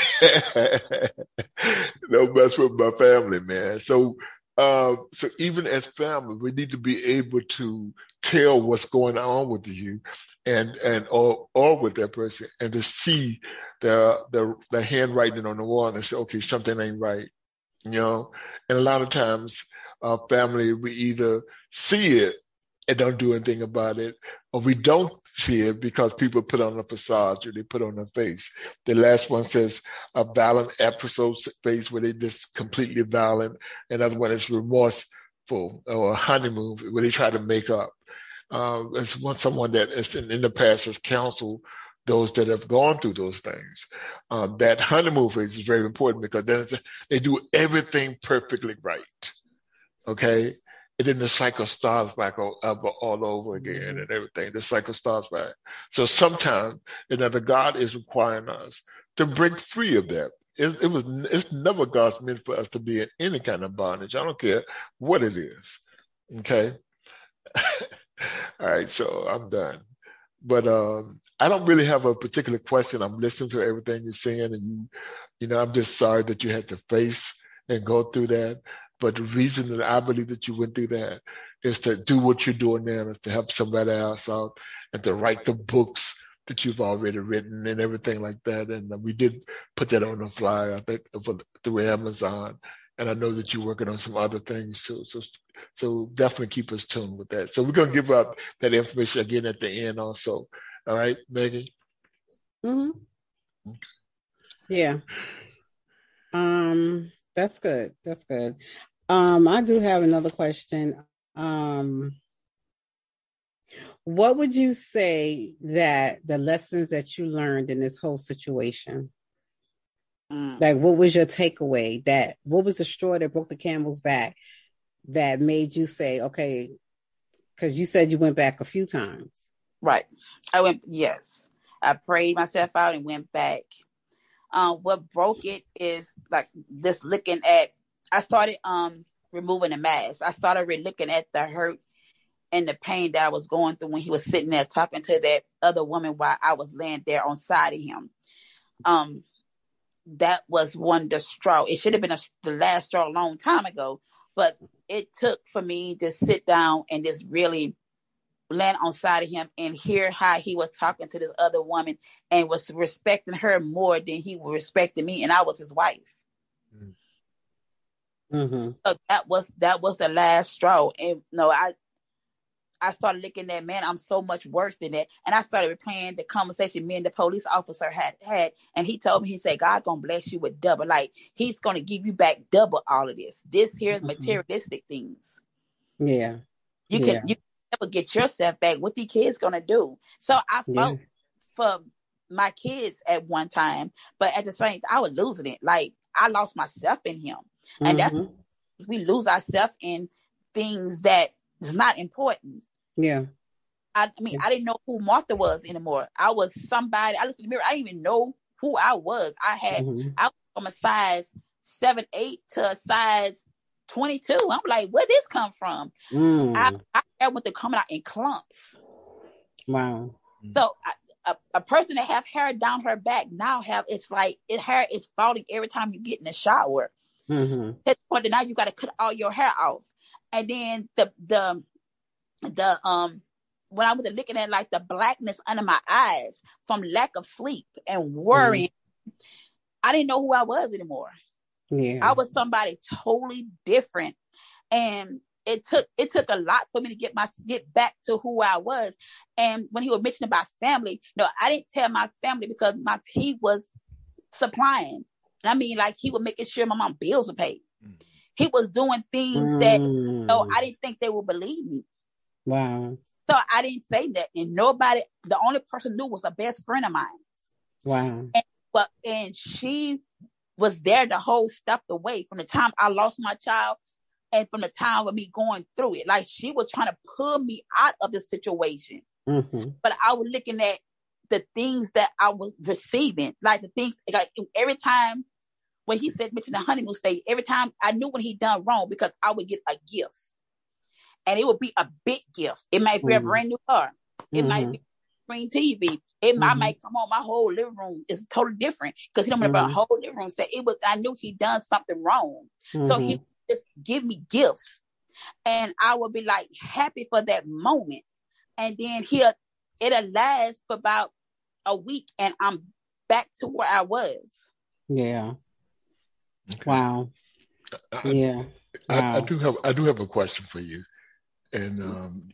A: Don't mess with my family, man. So, uh, so even as family, we need to be able to tell what's going on with you, and and or or with that person, and to see the the the handwriting on the wall and say, okay, something ain't right, you know. And a lot of times, uh, family, we either see it and don't do anything about it, or we don't see it because people put on a facade or they put on a face. The last one says a violent episode face where they just completely violent. Another one is remorseful, or a honeymoon where they try to make up. Uh, it's one someone that is in, in the past has counseled those that have gone through those things. Uh, that honeymoon phase is very important because then it's, they do everything perfectly right. Okay? And then the cycle starts back all, up all over again and everything. The cycle starts back. So sometimes, you know, the God is requiring us to break free of that. It, it was, it's never God's meant for us to be in any kind of bondage. I don't care what it is. Okay? All right, so I'm done. But um, I don't really have a particular question. I'm listening to everything you're saying, and you, you know, I'm just sorry that you had to face and go through that. But the reason that I believe that you went through that is to do what you're doing now, is to help somebody else out and to write the books that you've already written and everything like that. And uh, we did put that on the flyer, I think, for, through Amazon. And I know that you're working on some other things too. So, so definitely keep us tuned with that. So we're going to give up that information again at the end also. All right, Megan?
B: Mm-hmm. Yeah. Um, that's good. That's good. Um, I do have another question. Um, what would you say that the lessons that you learned in this whole situation? Mm. Like, what was your takeaway? That what was the straw that broke the camel's back that made you say, okay, because you said you went back a few times.
C: Right. I went, yes. I prayed myself out and went back. Um, what broke it is like just looking at, I started um removing the mask. I started re- looking at the hurt and the pain that I was going through when he was sitting there talking to that other woman while I was laying there on side of him. Um, that was one the straw. It should have been a, the last straw a long time ago, but it took for me to sit down and just really land on side of him and hear how he was talking to this other woman and was respecting her more than he was respecting me, and I was his wife.
B: Mm-hmm.
C: So that was that was the last straw. And no, I I started looking at, man, I'm so much worse than that. And I started replaying the conversation me and the police officer had had, and he told me, he said, God gonna bless you with double. Like, he's gonna give you back double all of this. This here is materialistic things.
B: Yeah.
C: You
B: yeah.
C: can you can never get yourself back. What the kids gonna do? So I fought yeah. for my kids at one time, but at the same time, I was losing it. Like, I lost myself in him. And mm-hmm. that's, we lose ourselves in things that is not important.
B: Yeah.
C: I, I mean, I didn't know who Martha was anymore. I was somebody, I looked in the mirror, I didn't even know who I was. I had, mm-hmm. I was from a size seven, eight to a size twenty-two. I'm like, where this come from? Mm. I, I went to coming out in clumps.
B: Wow.
C: So I, a, a person that have hair down her back now have, it's like, it hair is falling every time you get in the shower.
B: Mm-hmm.
C: At the point that now you got to cut all your hair off. And then the, the, the, um, when I was looking at like the blackness under my eyes from lack of sleep and worrying, mm-hmm. I didn't know who I was anymore.
B: Yeah.
C: I was somebody totally different. And it took, it took a lot for me to get my, get back to who I was. And when he was mentioning about family, no, I didn't tell my family because my, he was supplying. I mean, like, he was making sure my mom bills were paid. Mm. He was doing things mm. that, you know, I didn't think they would believe me.
B: Wow.
C: So I didn't say that. And nobody, the only person knew was a best friend of mine.
B: Wow.
C: And, but, and she was there to hold stuff away from the time I lost my child and from the time of me going through it. Like, she was trying to pull me out of the situation.
B: Mm-hmm.
C: But I was looking at the things that I was receiving, like the things, like every time when he said, mention the honeymoon stage, every time I knew when he done wrong because I would get a gift. And it would be a big gift. It might be mm-hmm. a brand new car. It mm-hmm. might be a screen T V. It mm-hmm. might, might come on. My whole living room is totally different because he don't remember mm-hmm. a whole living room. So it was, I knew he done something wrong. Mm-hmm. So he would just give me gifts. And I would be like happy for that moment. And then he'll, it'll last for about a week and I'm back to where I was.
B: Yeah. Okay. Wow.
A: I,
B: yeah.
A: I,
B: wow.
A: I do have I do have a question for you, and um,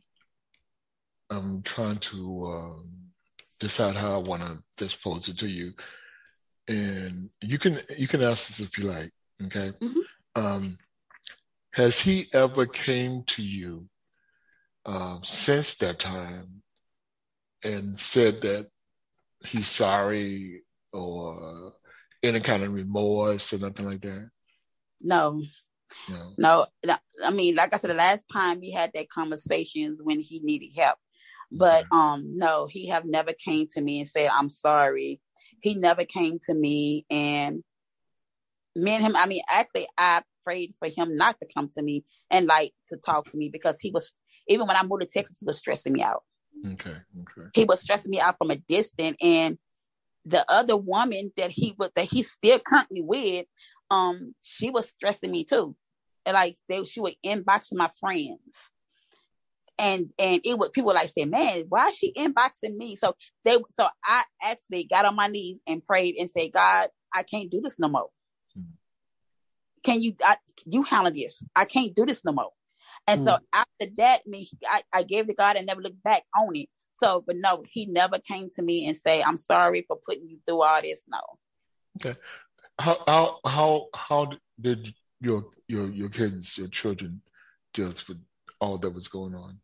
A: I'm trying to um, decide how I want to just pose it to you, and you can you can ask this if you like. Okay.
C: Mm-hmm.
A: Um, has he ever came to you uh, since that time and said that he's sorry or any kind of remorse or nothing like that?
C: No.
A: No.
C: No. I mean, like I said, the last time we had that conversations when he needed help. But okay. um, no, he have never came to me and said, I'm sorry. He never came to me, and me and him, I mean, actually, I prayed for him not to come to me and like to talk to me because he was, even when I moved to Texas, he was stressing me out.
A: Okay. Okay.
C: He was stressing me out from a distance, and the other woman that he was, that he's still currently with, um, she was stressing me too. And like they, she would inbox my friends. And and it was people like say, man, why is she inboxing me? So they so I actually got on my knees and prayed and said, God, I can't do this no more. Mm-hmm. Can you I, you handle this? I can't do this no more. And mm-hmm. so after that, me I, I gave to God and never looked back on it. So, but no, he never came to me and say, I'm sorry for putting you through all this. No.
A: Okay. How how how how did your your your kids, your children, deal with all that was going on?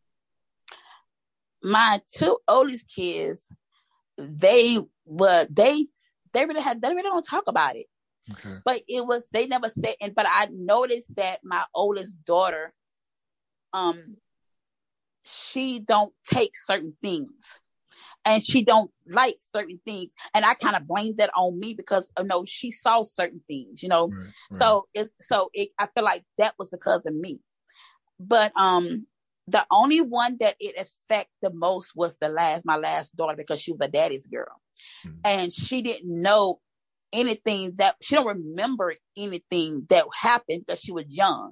C: My two oldest kids, they were they they really had they really don't talk about it. Okay. But it was they never said. And but I noticed that my oldest daughter, um, she don't take certain things. And she don't like certain things. And I kind of blame that on me because, you know, she saw certain things, you know. Right, right. So it, so it, I feel like that was because of me. But um, the only one that it affected the most was the last, my last daughter, because she was a daddy's girl. Mm-hmm. And she didn't know anything that, she don't remember anything that happened because she was young.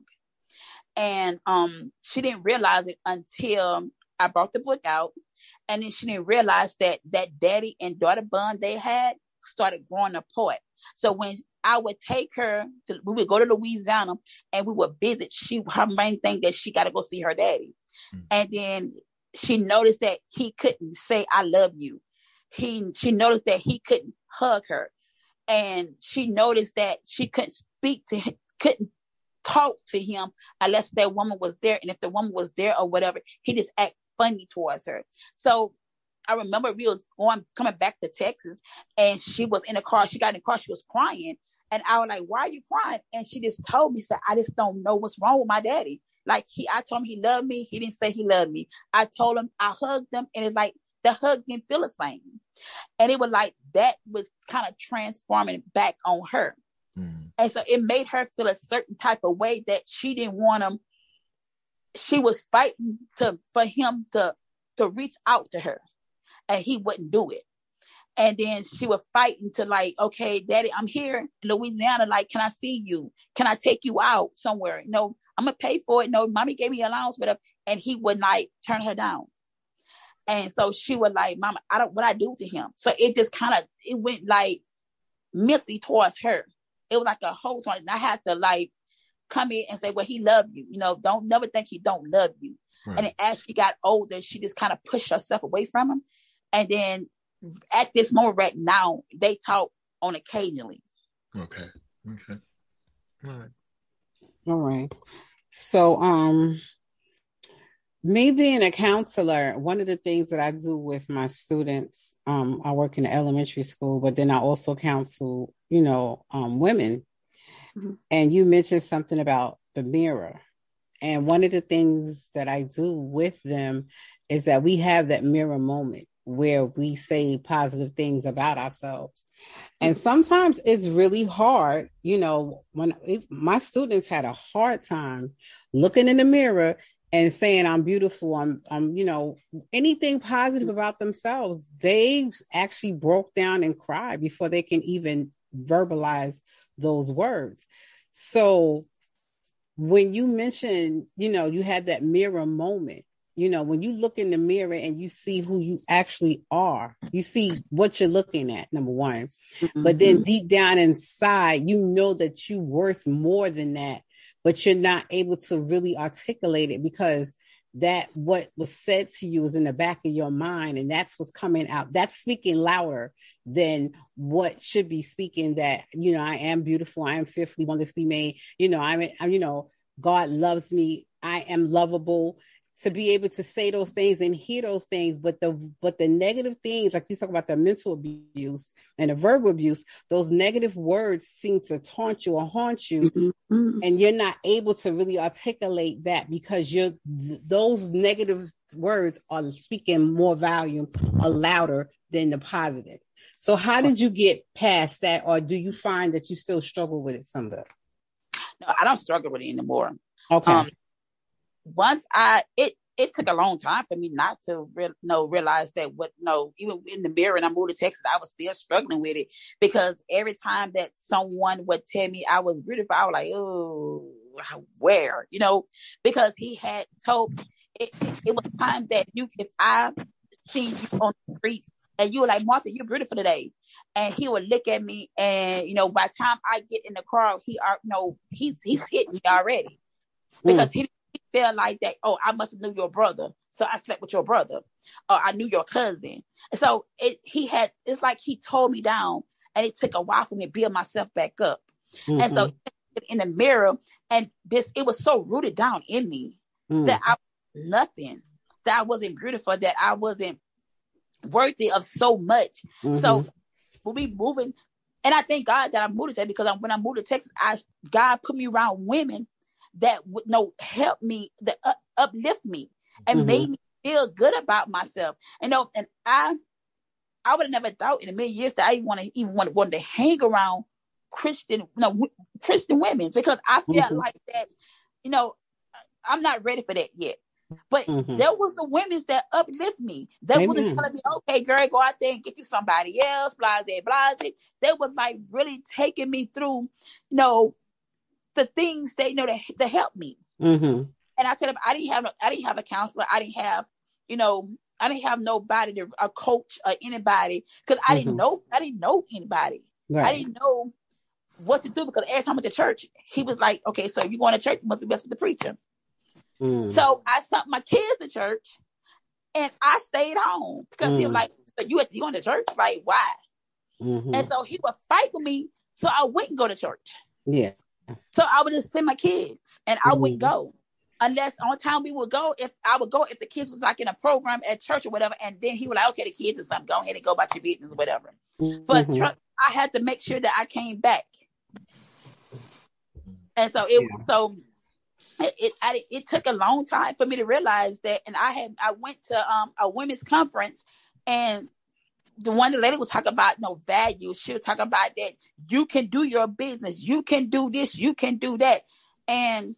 C: And um, she didn't realize it until I brought the book out. And then she didn't realize that that daddy and daughter bond they had started growing apart. So when I would take her to, we would go to Louisiana and we would visit. She, her main thing that she got to go see her daddy. Mm-hmm. And then she noticed that he couldn't say, I love you. He, she noticed that he couldn't hug her. And she noticed that she couldn't speak to him, couldn't talk to him unless that woman was there. And if the woman was there or whatever, he just act funny towards her. So I remember we was going coming back to Texas and she was in the car. She got in the car. She was crying. And I was like, why are you crying? And she just told me, said, I just don't know what's wrong with my daddy. Like he, I told him he loved me. He didn't say he loved me. I told him I hugged him. And it's like the hug didn't feel the same. And it was like, that was kind of transforming back on her. Mm. And so it made her feel a certain type of way that she didn't want him. She was fighting to for him to to reach out to her, and he wouldn't do it. And then she was fighting to like, okay, daddy, I'm here in Louisiana. Like, can I see you? Can I take you out somewhere? No, I'm gonna pay for it. No, mommy gave me allowance, whatever. And he would like turn her down. And so she was like, Mama, I don't what I do to him. So it just kind of it went like mentally towards her. It was like a whole time. And I had to like come in and say, well, he loved you. You know, don't never think he don't love you. Right. And then as she got older, she just kind of pushed herself away from him. And then at this moment right now, they talk on occasionally.
A: Okay. Okay. All right.
B: All right. So, um, me being a counselor, one of the things that I do with my students, um, I work in the elementary school, but then I also counsel, you know, um, women. Mm-hmm. And you mentioned something about the mirror. And one of the things that I do with them is that we have that mirror moment where we say positive things about ourselves. And sometimes it's really hard. You know, when it, my students had a hard time looking in the mirror and saying, I'm beautiful. I'm, I'm, you know, anything positive about themselves. They actually broke down and cried before they can even verbalize those words. So when you mention, you know, you had that mirror moment, you know, when you look in the mirror and you see who you actually are, you see what you're looking at, number one. Mm-hmm. But then deep down inside, you know that you're worth more than that, but you're not able to really articulate it because that what was said to you is in the back of your mind, and that's what's coming out. That's speaking louder than what should be speaking that, you know, I am beautiful. I am fearfully, wonderfully made. You know, I'm, I'm, you know, God loves me. I am lovable. To be able to say those things and hear those things, but the but the negative things, like you talk about the mental abuse and the verbal abuse, those negative words seem to taunt you or haunt you, mm-hmm. and you're not able to really articulate that because you're those negative words are speaking more volume or louder than the positive. So, how did you get past that, or do you find that you still struggle with it some of it?
C: No, I don't struggle with it anymore.
B: Okay. Um,
C: Once I, it, it took a long time for me not to re- no, realize that what, no, even in the mirror and I moved to Texas, I was still struggling with it because every time that someone would tell me I was beautiful, I was like, oh, where, you know, because he had told, it, it, it was time that you, if I seen you on the streets and you were like, Martha, you're beautiful today. And he would look at me and, you know, by the time I get in the car, he, are, you know, he's, he's hitting me already because mm. he, he felt like that. Oh, I must have knew your brother. So I slept with your brother, or I knew your cousin. And so it, he had, it's like he told me down, and it took a while for me to build myself back up. Mm-hmm. And so in the mirror, and this, it was so rooted down in me mm. that I was nothing, that I wasn't beautiful, that I wasn't worthy of so much. Mm-hmm. So we'll be moving. And I thank God that I moved to Texas, because I, when I moved to Texas, I, God put me around women that would you know, help me, that uh, uplift me. And mm-hmm. made me feel good about myself. And, you know, and I I would have never thought in a million years that I even want to even want, wanted to hang around Christian, you know, w- Christian women, because I felt mm-hmm. like that, you know, I'm not ready for that yet. But mm-hmm. there was the women that uplift me. They wasn't telling me, okay, girl, go out there and get you somebody else, blase, blase. They was like really taking me through, you know, the things that, you know, that, that helped me. Mm-hmm. And I said, I didn't have, I didn't have a counselor. I didn't have, you know, I didn't have nobody to a coach or anybody, because I mm-hmm. didn't know, I didn't know anybody. Right. I didn't know what to do, because every time I went to church, he was like, okay, so you going to church, you must be best with the preacher. Mm. So I sent my kids to church, and I stayed home because mm. he was like, so you, you going to church? Like, why? Mm-hmm. And so he would fight with me, so I wouldn't go to church. Yeah. So I would just send my kids, and I mm-hmm. wouldn't go. Unless on time we would go, if I would go, if the kids was like in a program at church or whatever, and then he was like, okay, the kids or something, go ahead and go about your business or whatever. Mm-hmm. But tr- I had to make sure that I came back. And so it, yeah. so it, it, I, it took a long time for me to realize that. And I had, I went to um, a women's conference, and the one the lady was talking about no value. She was talking about that you can do your business, you can do this, you can do that. And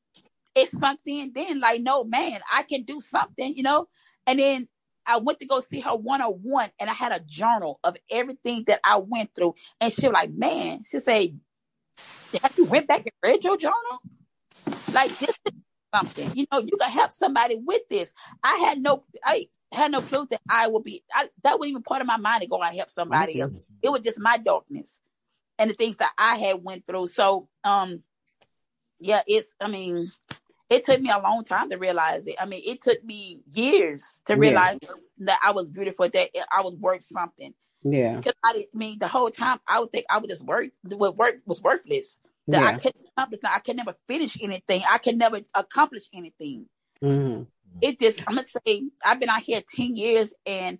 C: it sunk in then, like, no, man, I can do something, you know? And then I went to go see her one-on-one, and I had a journal of everything that I went through. And she was like, man, she said, have you went back and read your journal? Like, this is something, you know, you can help somebody with this. I had no, I had no clue that I would be, I, that wasn't even part of my mind to go and help somebody mm-hmm. else. It was just my darkness and the things that I had went through. So, um, yeah, it's, I mean, it took me a long time to realize it. I mean, it took me years to realize yeah. that I was beautiful, that I was worth something. Yeah. Because I didn't I mean the whole time I would think I would just work, what work was worthless. That yeah. I couldn't accomplish, I could never finish anything. I could never accomplish anything. Mm-hmm. It just, I'm gonna say, I've been out here ten years, and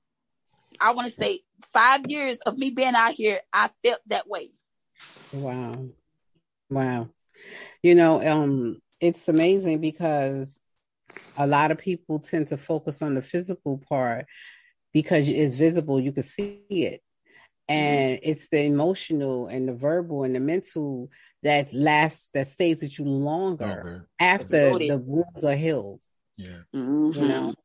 C: I want to say five years of me being out here, I felt that way.
B: Wow. Wow. You know, um, it's amazing because a lot of people tend to focus on the physical part because it's visible, you can see it. And mm-hmm. it's the emotional and the verbal and the mental that lasts, that stays with you longer, longer. after the wounds are healed. Yeah. Mm-hmm. You know?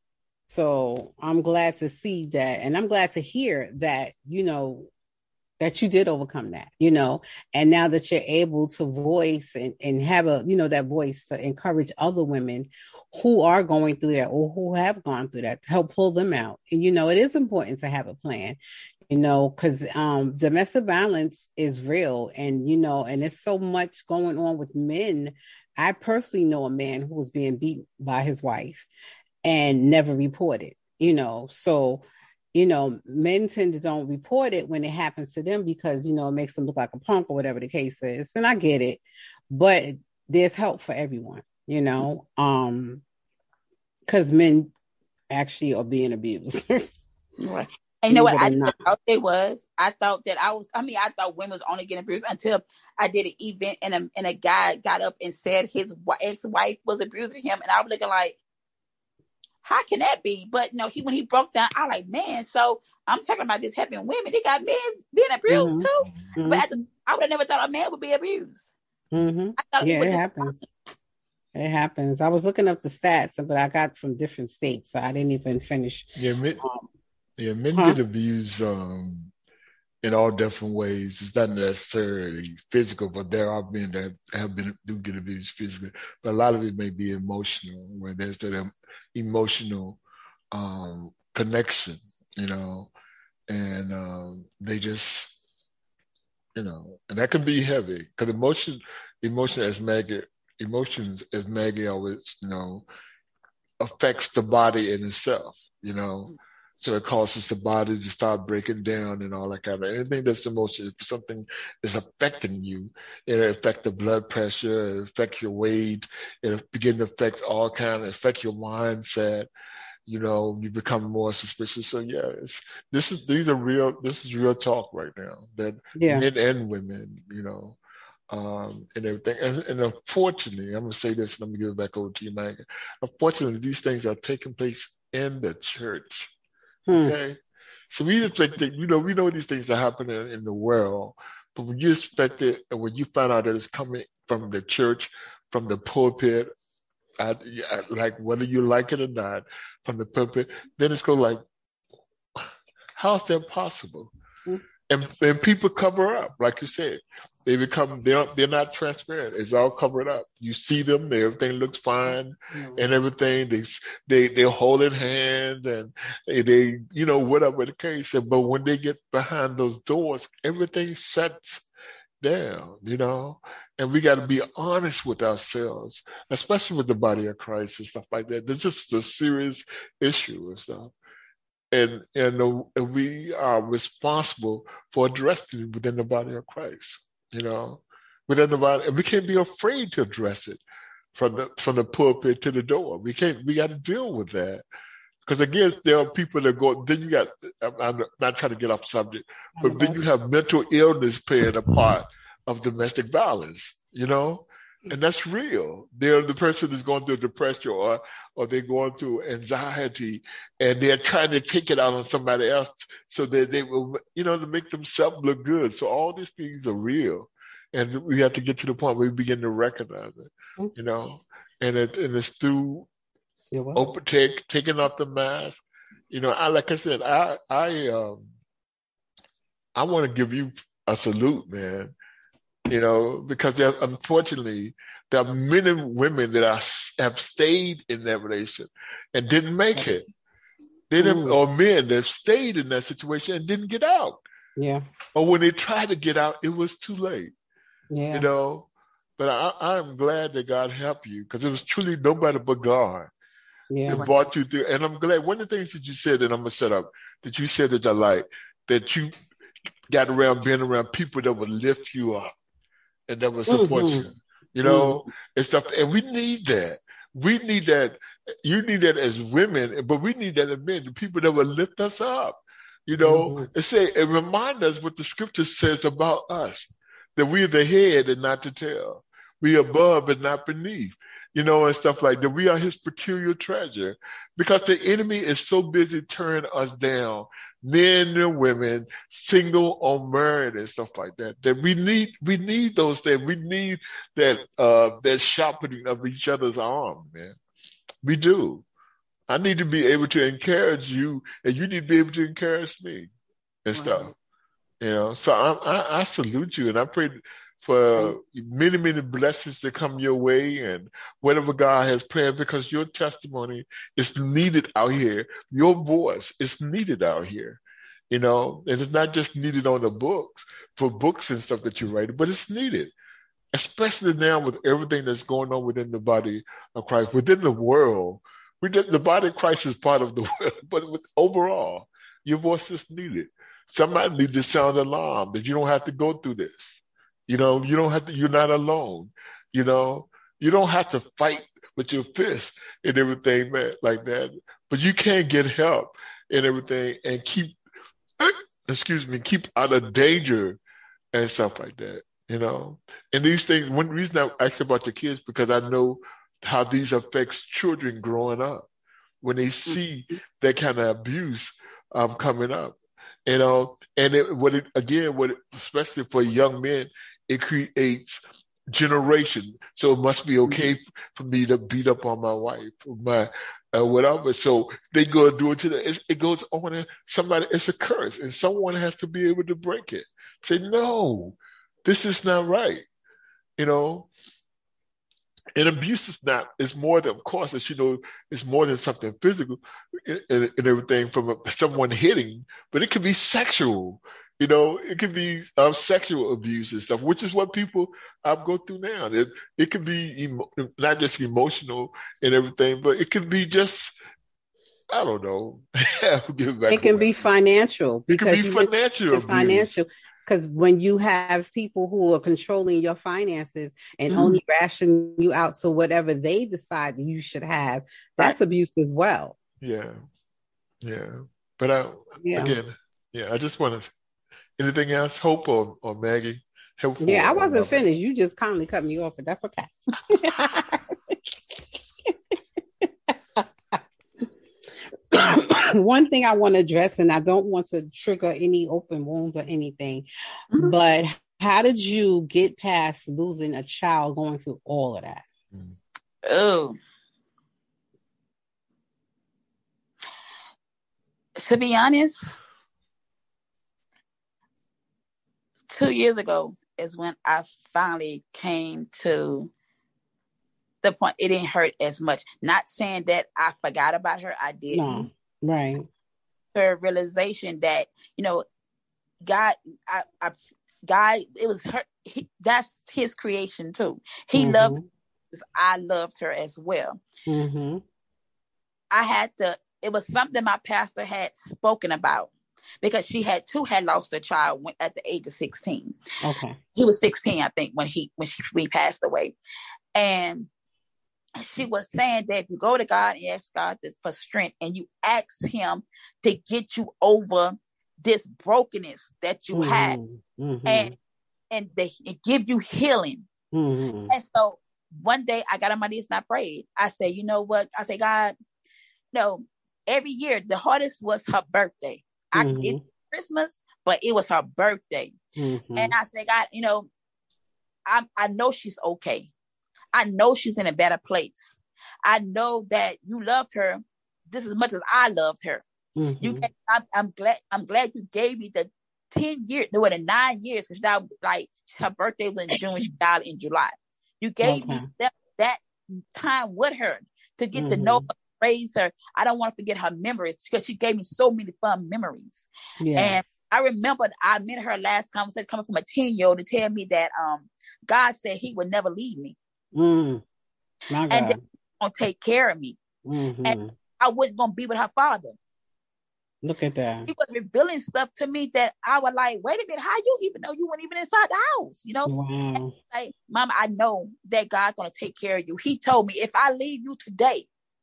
B: So I'm glad to see that. And I'm glad to hear that, you know, that you did overcome that, you know, and now that you're able to voice and, and have a, you know, that voice to encourage other women who are going through that or who have gone through that to help pull them out. And, you know, it is important to have a plan, you know, because um, domestic violence is real. And, you know, and there's so much going on with men. I personally know a man who was being beaten by his wife and never reported, you know, so you know, men tend to don't report it when it happens to them because, you know, it makes them look like a punk or whatever the case is. And I get it, but there's help for everyone, you know, um, because men actually are being abused.
C: Right. And you know what I thought it was? I thought that I was, I mean, I thought women was only getting abused until I did an event and a, and a guy got up and said his ex-wife was abusing him. And I was looking like, how can that be? But no, he when he broke down, I was like, man, so I'm talking about this helping women. They got men being abused mm-hmm. too. Mm-hmm. But at the, I would have never thought a man would be abused. Mm-hmm. I thought
B: yeah,
C: it,
B: it happens. It happens. I was looking up the stats, but I got from different states, so I didn't even finish.
A: Yeah, men, um, yeah, men huh? get abused um, in all different ways. It's not necessarily physical, but there are men that have been do get abused physically. But a lot of it may be emotional, where there's that um, emotional um, connection, you know, and um, they just, you know, and that can be heavy because emotion, emotion as Maggie, emotions as Maggie always, you know, affects the body in itself, you know. So it causes the body to start breaking down and all that kind of anything that's emotion. If something is affecting you, it affects the blood pressure, it affects your weight, it begin to affect all kinds, it affect your mindset. You know, you become more suspicious. So yeah, it's, this is these are real. This is real talk right now. That
B: Yeah.
A: men and women, you know, um, and everything. And, and unfortunately, I'm gonna say this, and I'm gonna give it back over to you, Maggie. Unfortunately, these things are taking place in the church. Okay, so we expect that, you know, we know these things are happening in the world, but when you expect it, and when you find out that it's coming from the church, from the pulpit, I, I, like whether you like it or not, from the pulpit, then it's going like, how is that possible? Mm-hmm. And and people cover up, like you said. They become they're they're not transparent. It's all covered up. You see them, they, everything looks fine, mm-hmm. and everything. They they they're holding hands and they, they you know whatever the case. But when they get behind those doors, everything shuts down. You know, and we got to be honest with ourselves, especially with the body of Christ and stuff like that. This is a serious issue and stuff. And and, uh, and we are responsible for addressing it within the body of Christ. You know, within the body, and we can't be afraid to address it from the from the pulpit to the door. We can't. We got to deal with that because again, there are people that go. Then you got. I'm, I'm not trying to get off subject, but then you have mental illness playing a part of domestic violence. You know, and that's real. They're the person is going through depression or or they're going through anxiety, and they're trying to take it out on somebody else so that they will, you know, to make themselves look good. So all these things are real, and we have to get to the point where we begin to recognize it, you know, and it and it's through open take taking off the mask. You know, I like I said, I I um I want to give you a salute, man. You know, because there, unfortunately, there are many women that are, have stayed in that relationship and didn't make it. They didn't, mm. or men that stayed in that situation and didn't get out.
B: Yeah.
A: Or when they tried to get out, it was too late.
B: Yeah.
A: You know, but I, I'm glad that God helped you because it was truly nobody but God
B: yeah.
A: that brought you through. And I'm glad one of the things that you said, and I'm gonna shut up, that you said that I like, that you got around being around people that would lift you up. And that will support mm-hmm. you, you know, mm-hmm. and stuff. And we need that. We need that. You need that as women, but we need that as men, the people that will lift us up, you know, mm-hmm. and say, and remind us what the scripture says about us, that we are the head and not the tail. We are above and not beneath, you know, and stuff like that. We are his peculiar treasure because the enemy is so busy tearing us down. Men and women, single or married and stuff like that. That we need, we need those things. We need that, uh, that sharpening of each other's arm, man. We do. I need to be able to encourage you, and you need to be able to encourage me and wow. stuff. You know, so I, I, I salute you, and I pray for many, many blessings to come your way and whatever God has planned, because your testimony is needed out here. Your voice is needed out here, you know, and it's not just needed on the books for books and stuff that you write, but it's needed, especially now with everything that's going on within the body of Christ, within the world. We did, the body of Christ is part of the world, but with, overall, your voice is needed. Somebody needs to sound the alarm that you don't have to go through this. You know, you don't have to, you're not alone. You know, you don't have to fight with your fists and everything, man, like that. But you can get help and everything and keep, excuse me, keep out of danger and stuff like that, you know. And these things, one reason I asked about your kids, because I know how these affects children growing up when they see that kind of abuse um, coming up, you know. And it, what it, again, what it, especially for young men, it creates generation. So it must be okay for me to beat up on my wife, or my uh, whatever. So they go and do it to the, it, it goes on and somebody, it's a curse and someone has to be able to break it. Say, no, this is not right. You know, and abuse is not, it's more than, of course, as you know, it's more than something physical and, and everything from a, someone hitting, but it can be sexual. You know, it can be um, sexual abuse and stuff, which is what people um, go through now. It, it can be emo- not just emotional and everything, but it can be just, I don't know.
B: It can be financial because
A: it can be financial abuse.
B: Financial. Because when you have people who are controlling your finances and mm-hmm. only ration you out to whatever they decide you should have, that's right. Abuse as well.
A: Yeah. Yeah. But I, yeah. again, yeah, I just want to, anything else? Hope or, or Maggie? Hope
B: yeah, I wasn't finished. You just kindly cut me off, but that's okay. One thing I want to address, and I don't want to trigger any open wounds or anything, mm-hmm. but how did you get past losing a child going through all of that?
C: Oh. To be honest, two years ago is when I finally came to the point it didn't hurt as much. Not saying that I forgot about her. I didn't.
B: No, right.
C: Her realization that, you know, God, I, I, God, it was her. He, that's his creation too. He mm-hmm. loved her. I loved her as well.
B: Mm-hmm.
C: I had to, it was something my pastor had spoken about because she had too had lost a child when, at the age of sixteen.
B: Okay.
C: He was sixteen, I think, when he, when she, we passed away. And she was saying that if you go to God and ask God this for strength and you ask him to get you over this brokenness that you mm-hmm. had mm-hmm. and and they and give you healing.
B: Mm-hmm.
C: And so one day I got on my knees and I prayed. I said, you know what? I said, God, no, every year the hardest was her birthday. I mm-hmm. get Christmas, but it was her birthday.
B: Mm-hmm.
C: And I said, God, you know, I I know she's okay. I know she's in a better place. I know that you loved her just as much as I loved her.
B: Mm-hmm.
C: You, I'm, I'm glad. I'm glad you gave me the ten years. There were the nine years because now, like her birthday was in June, she died in July. You gave okay. me that that time with her to get mm-hmm. to know her, raise her. I don't want to forget her memories because she gave me so many fun memories.
B: Yes.
C: And I remembered I met her last conversation coming from a ten year old to tell me that um God said He would never leave me.
B: Mm. My God.
C: And that He gonna take care of me.
B: Mm-hmm.
C: And I wasn't gonna be with her father.
B: Look at that.
C: He was revealing stuff to me that I was like, wait a minute, how you even know you weren't even inside the house? You know?
B: Wow.
C: Like, Mama, I know that God's gonna take care of you. He told me if I leave you today,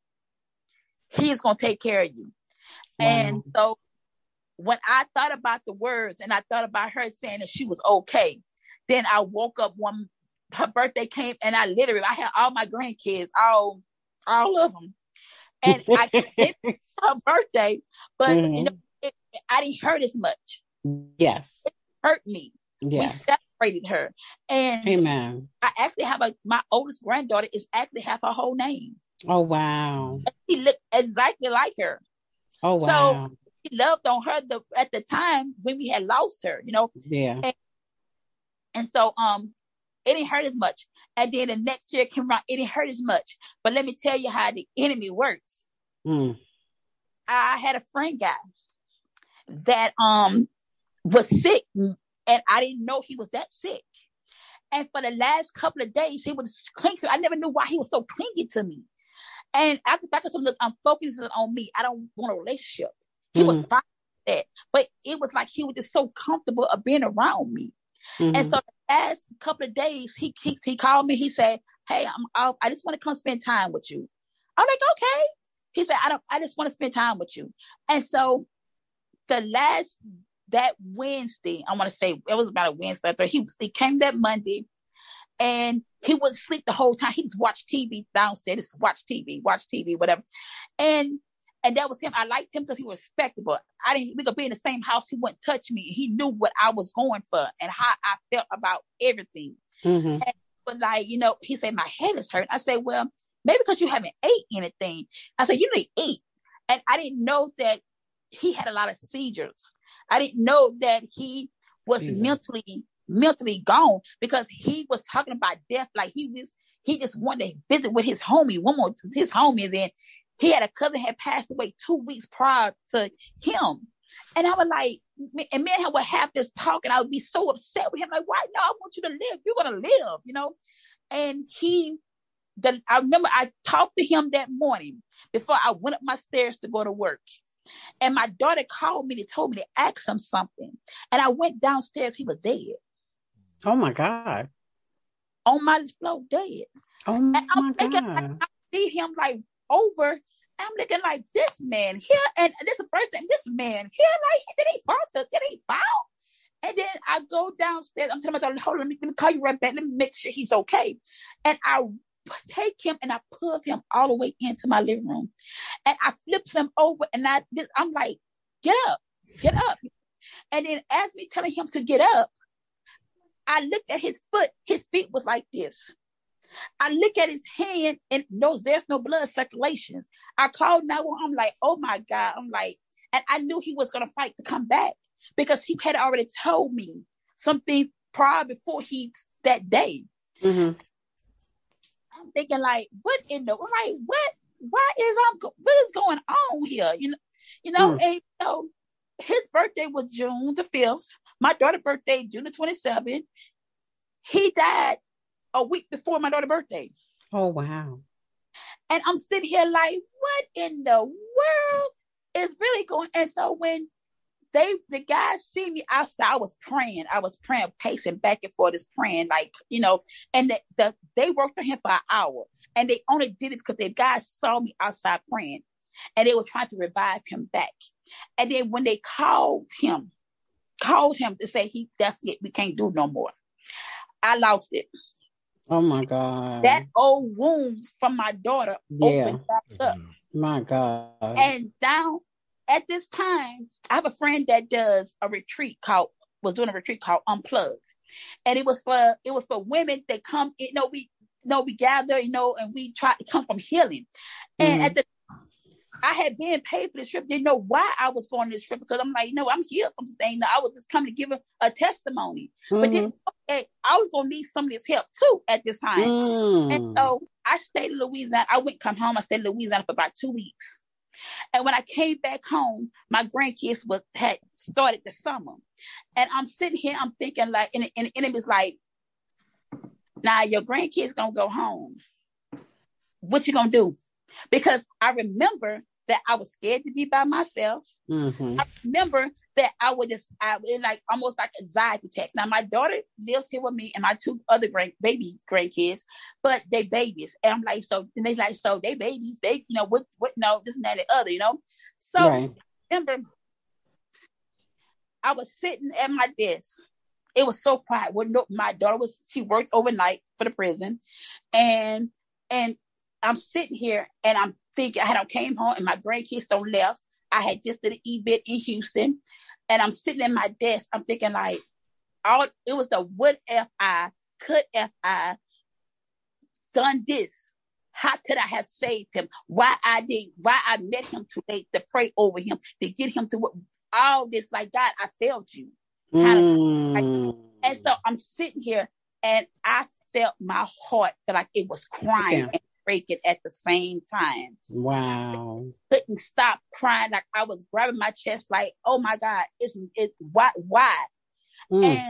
C: He's gonna take care of you. Wow. And so when I thought about the words and I thought about her saying that she was okay, then I woke up one her birthday came and I literally I had all my grandkids, all all of them, and I it was her birthday, but mm-hmm. you know it, I didn't hurt as much.
B: Yes,
C: it hurt me.
B: Yes,
C: we separated her, and
B: amen.
C: I actually have a my oldest granddaughter is actually have her whole name.
B: Oh wow,
C: and she looked exactly like her.
B: Oh wow,
C: so he loved on her the at the time when we had lost her. You know,
B: yeah,
C: and, and so um. It didn't hurt as much. And then the next year came around, it didn't hurt as much. But let me tell you how the enemy works.
B: Mm.
C: I had a friend guy that um was sick, and I didn't know he was that sick. And for the last couple of days, he was clinging to me. I never knew why he was so clingy to me. And after I told him, look, I'm focusing on me. I don't want a relationship. He mm. was fine with that. But it was like he was just so comfortable of being around me. Mm-hmm. And so the last couple of days, he, he he called me. He said, "Hey, I'm I'll, I just want to come spend time with you." I'm like, "Okay." He said, "I don't. I just want to spend time with you." And so the last that Wednesday, I want to say it was about a Wednesday. So he he came that Monday, and he wouldn't sleep the whole time. He just watched T V downstairs. Just watch T V, watch T V, whatever. And And that was him. I liked him because he was respectable. I didn't, we could be in the same house. He wouldn't touch me. He knew what I was going for and how I felt about everything.
B: Mm-hmm.
C: And, but like, you know, he said, my head is hurt. I said, well, maybe because you haven't ate anything. I said, you need to eat. And I didn't know that he had a lot of seizures. I didn't know that he was Jesus. mentally, mentally gone, because he was talking about death. Like he was, he just wanted to visit with his homie, one more, his homies. And he had a cousin had passed away two weeks prior to him. And I was like, and me and him would have this talk, and I would be so upset with him. Like, why? No, I want you to live. You're going to live, you know? And he, the, I remember I talked to him that morning before I went up my stairs to go to work. And my daughter called me and told me to ask him something. And I went downstairs. He was dead.
B: Oh, my God.
C: On my floor, dead.
B: Oh,
C: and
B: my
C: I'm
B: God.
C: thinking, like, I see him like over. I'm looking like, this man here, and this is the first thing, this man here, like, did he fall? Did he fall? And then I go downstairs. I'm telling my daughter, hold on, let me, let me call you right back. Let me make sure he's okay. And I take him and I pull him all the way into my living room. And I flipped him over, and I, I'm like, get up, get up. And then as me telling him to get up, I looked at his foot. His feet was like this. I look at his hand, and knows there's no blood circulation. I called nine one one. I'm like, oh my God. I'm like, and I knew he was going to fight to come back, because he had already told me something prior before he, that day.
B: Mm-hmm.
C: I'm thinking like, what in the, I'm like, what, why is, I'm, what is going on here? You know, you know, mm. and you know, his birthday was June the fifth. My daughter's birthday, June the twenty-seventh. He died a week before my daughter's birthday.
B: Oh, wow.
C: And I'm sitting here like, what in the world is really going? And so when they, the guys see me outside, I was praying. I was praying, pacing back and forth, just praying, like, you know, and the, the, they worked for him for an hour, and they only did it because the guys saw me outside praying, and they were trying to revive him back. And then when they called him, called him to say, he, that's it, we can't do no more, I lost it.
B: Oh my God.
C: That old wounds from my daughter
B: yeah.
C: opened back up.
B: My God.
C: And down at this time, I have a friend that does a retreat called, was doing a retreat called Unplugged. And it was for, it was for women that come, you know, we, you know, we gather, you know, and we try to come from healing. And mm-hmm. at the, I had been paid for this trip, didn't know why I was going on this trip, because I'm like, no, I'm here from something. I was just coming to give a, a testimony. Mm-hmm. But then okay, I was going to need some of this help too at this time. Mm. And so I stayed in Louisiana. I went, come home. I stayed in Louisiana for about two weeks. And when I came back home, my grandkids was, had started the summer. And I'm sitting here, I'm thinking like, and, and, and it was like, now your grandkids going to go home. What you going to do? Because I remember that I was scared to be by myself. Mm-hmm. I remember that I would just, I would like almost like anxiety attacks. Now my daughter lives here with me and my two other grand baby grandkids, but they babies. And I'm like, so, and they like, so they babies, they, you know, what, what, no, this and that and the other, you know? So right. I remember I was sitting at my desk. It was so quiet. Well, no, my daughter was, she worked overnight for the prison. And, and, I'm sitting here and I'm thinking, I had came home and my grandkids don't left. I had just did an event in Houston, and I'm sitting at my desk. I'm thinking like, all it was the what if I could if I done this? How could I have saved him? Why I did? Why I met him too late to pray over him to get him to all this? Like, God, I failed you. Kind mm. of. Like, and so I'm sitting here and I felt my heart feel like it was crying. Yeah. And break it at the same time.
B: Wow.
C: I couldn't stop crying. Like I was grabbing my chest like, oh my God, it's it why why? Mm. And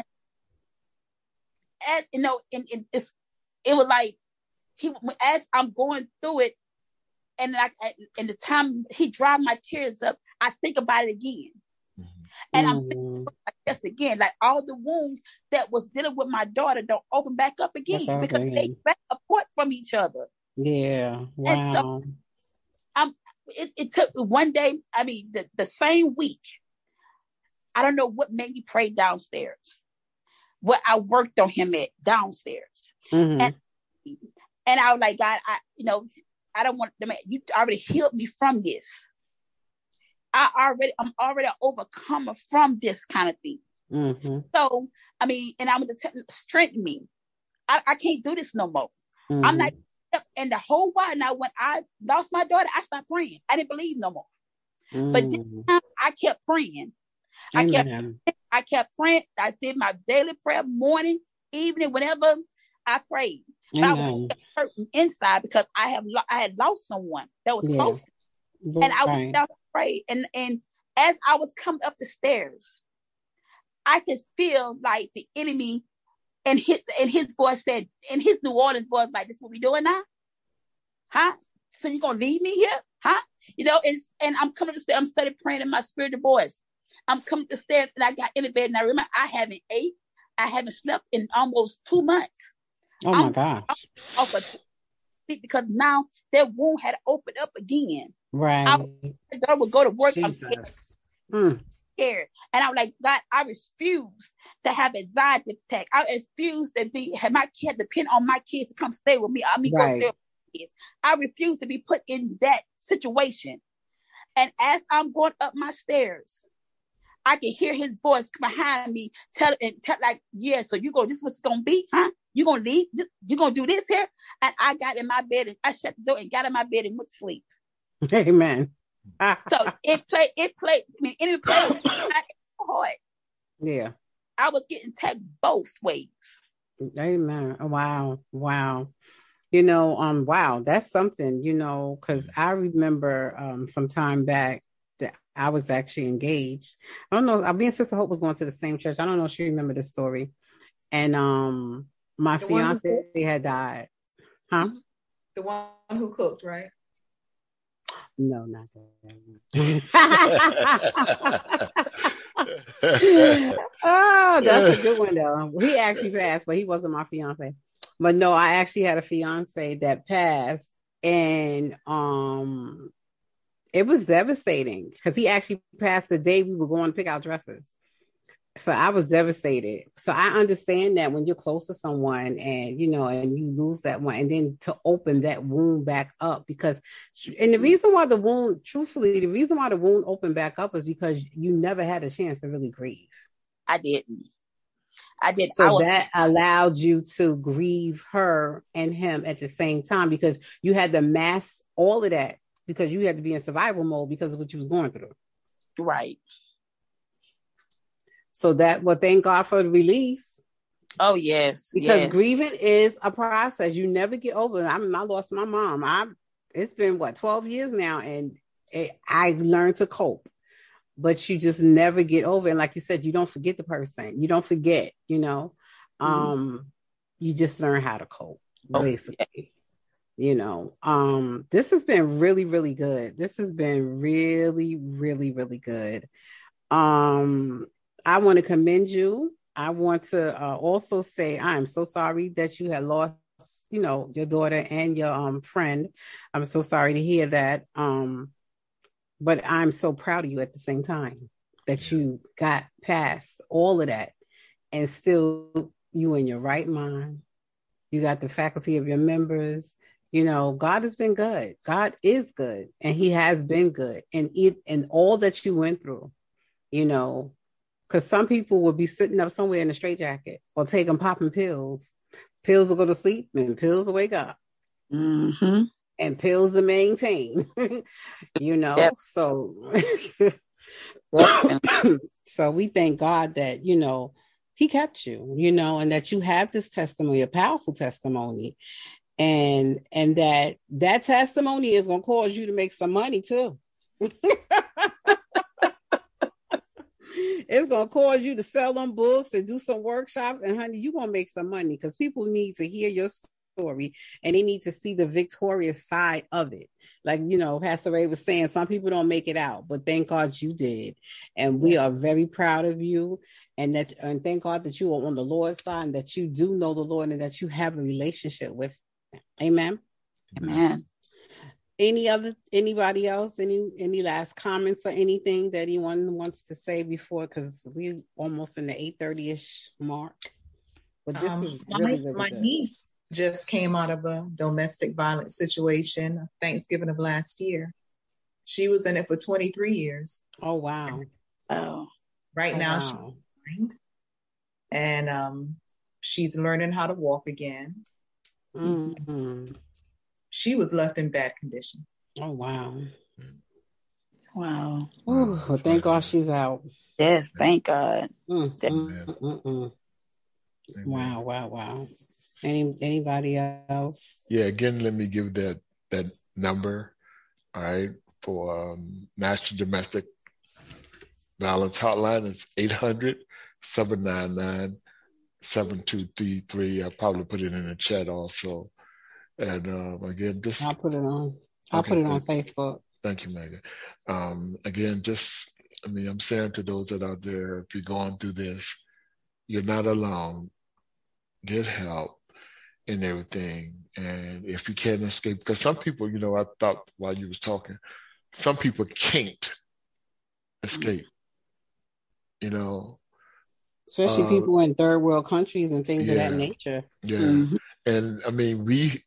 C: as you know, and, and it's it was like he as I'm going through it, and like and the time he dried my tears up, I think about it again. Mm-hmm. And mm. I'm sitting with my chest again, like all the wounds that was dealing with my daughter don't open back up again okay, because okay. they back apart from each other.
B: Yeah. Wow.
C: And so, um, it, it took one day, I mean, the, the same week, I don't know what made me pray downstairs. What I worked on him at downstairs. Mm-hmm. And, and I was like, God, I, you know, I don't want the man, you already healed me from this. I already, I'm already an overcomer from this kind of thing. Mm-hmm. So, I mean, and I'm going to strengthen me. I, I can't do this no more. Mm-hmm. I'm not and the whole while now, when I lost my daughter, I stopped praying. I didn't believe no more. Mm. But this time, I kept praying. I kept, I kept praying. I did my daily prayer, morning, evening, whenever I prayed. But I was hurting inside because I have, I had lost someone that was yeah. close, right. and I was down to pray. And and as I was coming up the stairs, I could feel like the enemy, and his and his voice said, in his New Orleans voice, like, "This is what we doing now, huh? So you gonna leave me here, huh?" You know, and and I'm coming to say, I'm studying praying in my spiritual voice. I'm coming to stairs, and I got in the bed, and I remember I haven't ate, I haven't slept in almost two months.
B: Oh my I'm, gosh! I'm off
C: of sleep because now that wound had opened up again.
B: Right.
C: I, my daughter would go to work.
B: Jesus.
C: I'm scared. Mm. scared, and I'm like, God, I refuse to have anxiety attack. I refuse to be have my kid depend on my kids to come stay with me. I mean, right. go stay with my kids. I refuse to be put in that situation. And as I'm going up my stairs, I can hear his voice behind me tell and tell like, yeah, so you go, this is what's gonna be, huh? You gonna leave? You gonna do this here? And I got in my bed and I shut the door and got in my bed and went to sleep.
B: Amen.
C: So it played, it played, I mean, enemy played with hard.
B: Yeah.
C: I was getting attacked both ways.
B: Amen. Wow. Wow. You know, um, wow, that's something, you know, because I remember um some time back that I was actually engaged. I don't know, me and Sister Hope was going to the same church. I don't know if you remember this story. And um my the fiance had died. Huh?
E: The one who cooked, right?
B: No, not that. Oh, that's a good one though. He actually passed, but he wasn't my fiance. But no, I actually had a fiance that passed, and um, it was devastating because he actually passed the day we were going to pick out dresses. So I was devastated. So I understand that when you're close to someone and, you know, and you lose that one, and then to open that wound back up, because, and the reason why the wound, truthfully, the reason why the wound opened back up is because you never had a chance to really grieve.
C: I didn't. I did.
B: So
C: I was-
B: that allowed you to grieve her and him at the same time, because you had to mask all of that because you had to be in survival mode because of what you was going through.
C: Right.
B: So that, well, thank God for the release.
C: Oh, yes.
B: Because
C: yes.
B: grieving is a process. You never get over it. I mean, I lost my mom. I It's been, what, twelve years now, and it, I learned to cope. But you just never get over it. And like you said, you don't forget the person. You don't forget, you know. Mm-hmm. Um, you just learn how to cope, oh, basically. Yeah. You know, um, this has been really, really good. This has been really, really, really good. Um, I want to commend you. I want to uh, also say I am so sorry that you had lost, you know, your daughter and your um, friend. I'm so sorry to hear that. Um, but I'm so proud of you at the same time that yeah. you got past all of that and still you in your right mind. You got the faculty of your members. You know, God has been good. God is good, and he has been good. And it, and all that you went through, you know, because some people will be sitting up somewhere in a straitjacket or taking popping pills. Pills will go to sleep and pills will wake up.
C: Mm-hmm.
B: And pills to maintain, you know. Yep. So, so we thank God that, you know, he kept you, you know, and that you have this testimony, a powerful testimony. And, and that that testimony is going to cause you to make some money too. It's going to cause you to sell them books and do some workshops. And honey, you're going to make some money because people need to hear your story and they need to see the victorious side of it. Like, you know, Pastor Ray was saying, some people don't make it out, but thank God you did. And we are very proud of you. And that, and thank God that you are on the Lord's side and that you do know the Lord and that you have a relationship with him. Amen.
C: Amen.
B: Any other, anybody else, any, any last comments or anything that anyone wants to say before? Because we almost in the eight thirty-ish mark. But this
E: um,
B: is really,
E: my,
B: really
E: my
B: good.
E: niece just came out of a domestic violence situation Thanksgiving of last year. She was in it for twenty-three years.
B: Oh, wow.
C: Oh,
E: right
B: oh,
E: now
B: wow.
E: she's blind, and um, she's learning how to walk again.
B: Mm-hmm.
E: she was left in bad condition.
B: Oh, wow.
C: Wow.
B: Ooh, well, thank God she's out.
C: Yes, thank God.
B: Mm, mm, mm, mm. Wow, wow, wow. Any anybody else?
A: Yeah, again, let me give that that number, all right, for um, National Domestic Violence Hotline. It's eight hundred, seven nine nine, seven two three three. I'll probably put it in the chat also. And um, again, just
B: I'll put it on. I'll
A: okay,
B: put it on
A: thank,
B: Facebook.
A: thank you, Megan. Um, again, just I mean, I'm saying to those that are out there, if you're going through this, you're not alone. Get help and everything. And if you can't escape, because some people, you know, I thought while you was talking, some people can't escape, you know.
B: Especially
A: uh,
B: people in third world countries and things
A: yeah,
B: of that nature.
A: Yeah.
C: Mm-hmm.
A: And I mean, we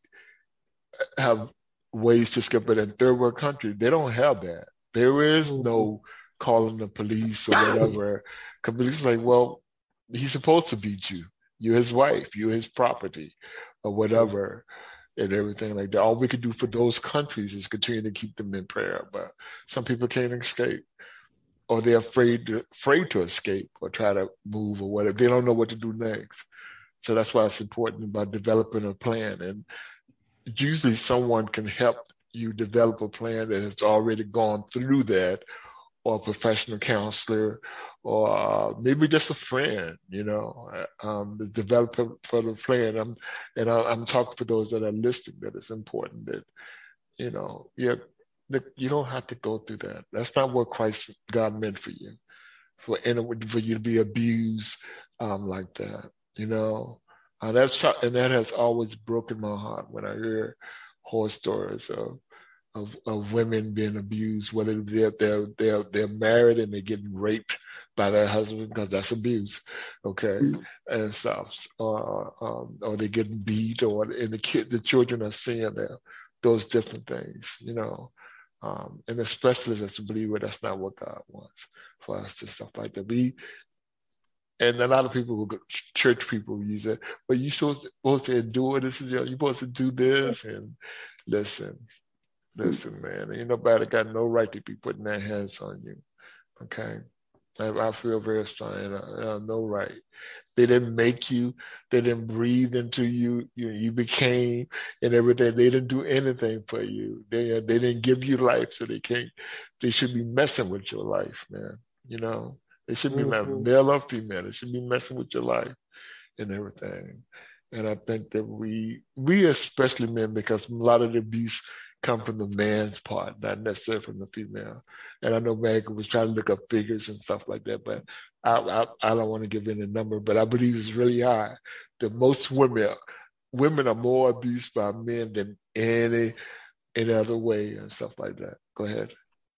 A: have ways to escape, but in third world countries, they don't have that. There is
B: Mm-hmm.
A: no calling the police or whatever. Because police like, well, he's supposed to beat you. You're his wife. You're his property or whatever and everything like that. All we can do for those countries is continue to keep them in prayer. But some people can't escape, or they're afraid to, afraid to escape or try to move or whatever. They don't know what to do next. So that's why it's important about developing a plan. And usually someone can help you develop a plan that has already gone through that, or a professional counselor, or uh, maybe just a friend, you know, um, the developer for the plan. I'm, and I, I'm talking for those that are listening, that it's important that, you know, yeah, that you don't have to go through that. That's not what Christ, God meant for you, for, for you to be abused um, like that, you know. Uh, that's, and that has always broken my heart when I hear horror stories of Of, of women being abused, whether they're they're they're they're married and they're getting raped by their husband, because that's abuse, okay, mm-hmm. and stuff, or um, or they're getting beat, or and the kid, the children are seeing that, those different things, you know, um, and especially as a believer, that's not what God wants for us to stuff like that. We and a lot of people, will, church people, use it, but you're supposed to, supposed to endure this, you're supposed to do this, and listen. Listen, man, ain't nobody got no right to be putting their hands on you, okay? I, I feel very strong, and I, I have no right. They didn't make you. They didn't breathe into you. You, you became and everything. They didn't do anything for you. They they didn't give you life, so they can't. They should be messing with your life, man. You know, they should be mm-hmm. male or female. They should be messing with your life and everything. And I think that we, we especially men, because a lot of the abuse come from the man's part, not necessarily from the female. And I know Megan was trying to look up figures and stuff like that, but I, I, I don't want to give any number, but I believe it's really high. That most women, women are more abused by men than any, any other way and stuff like that. Go ahead.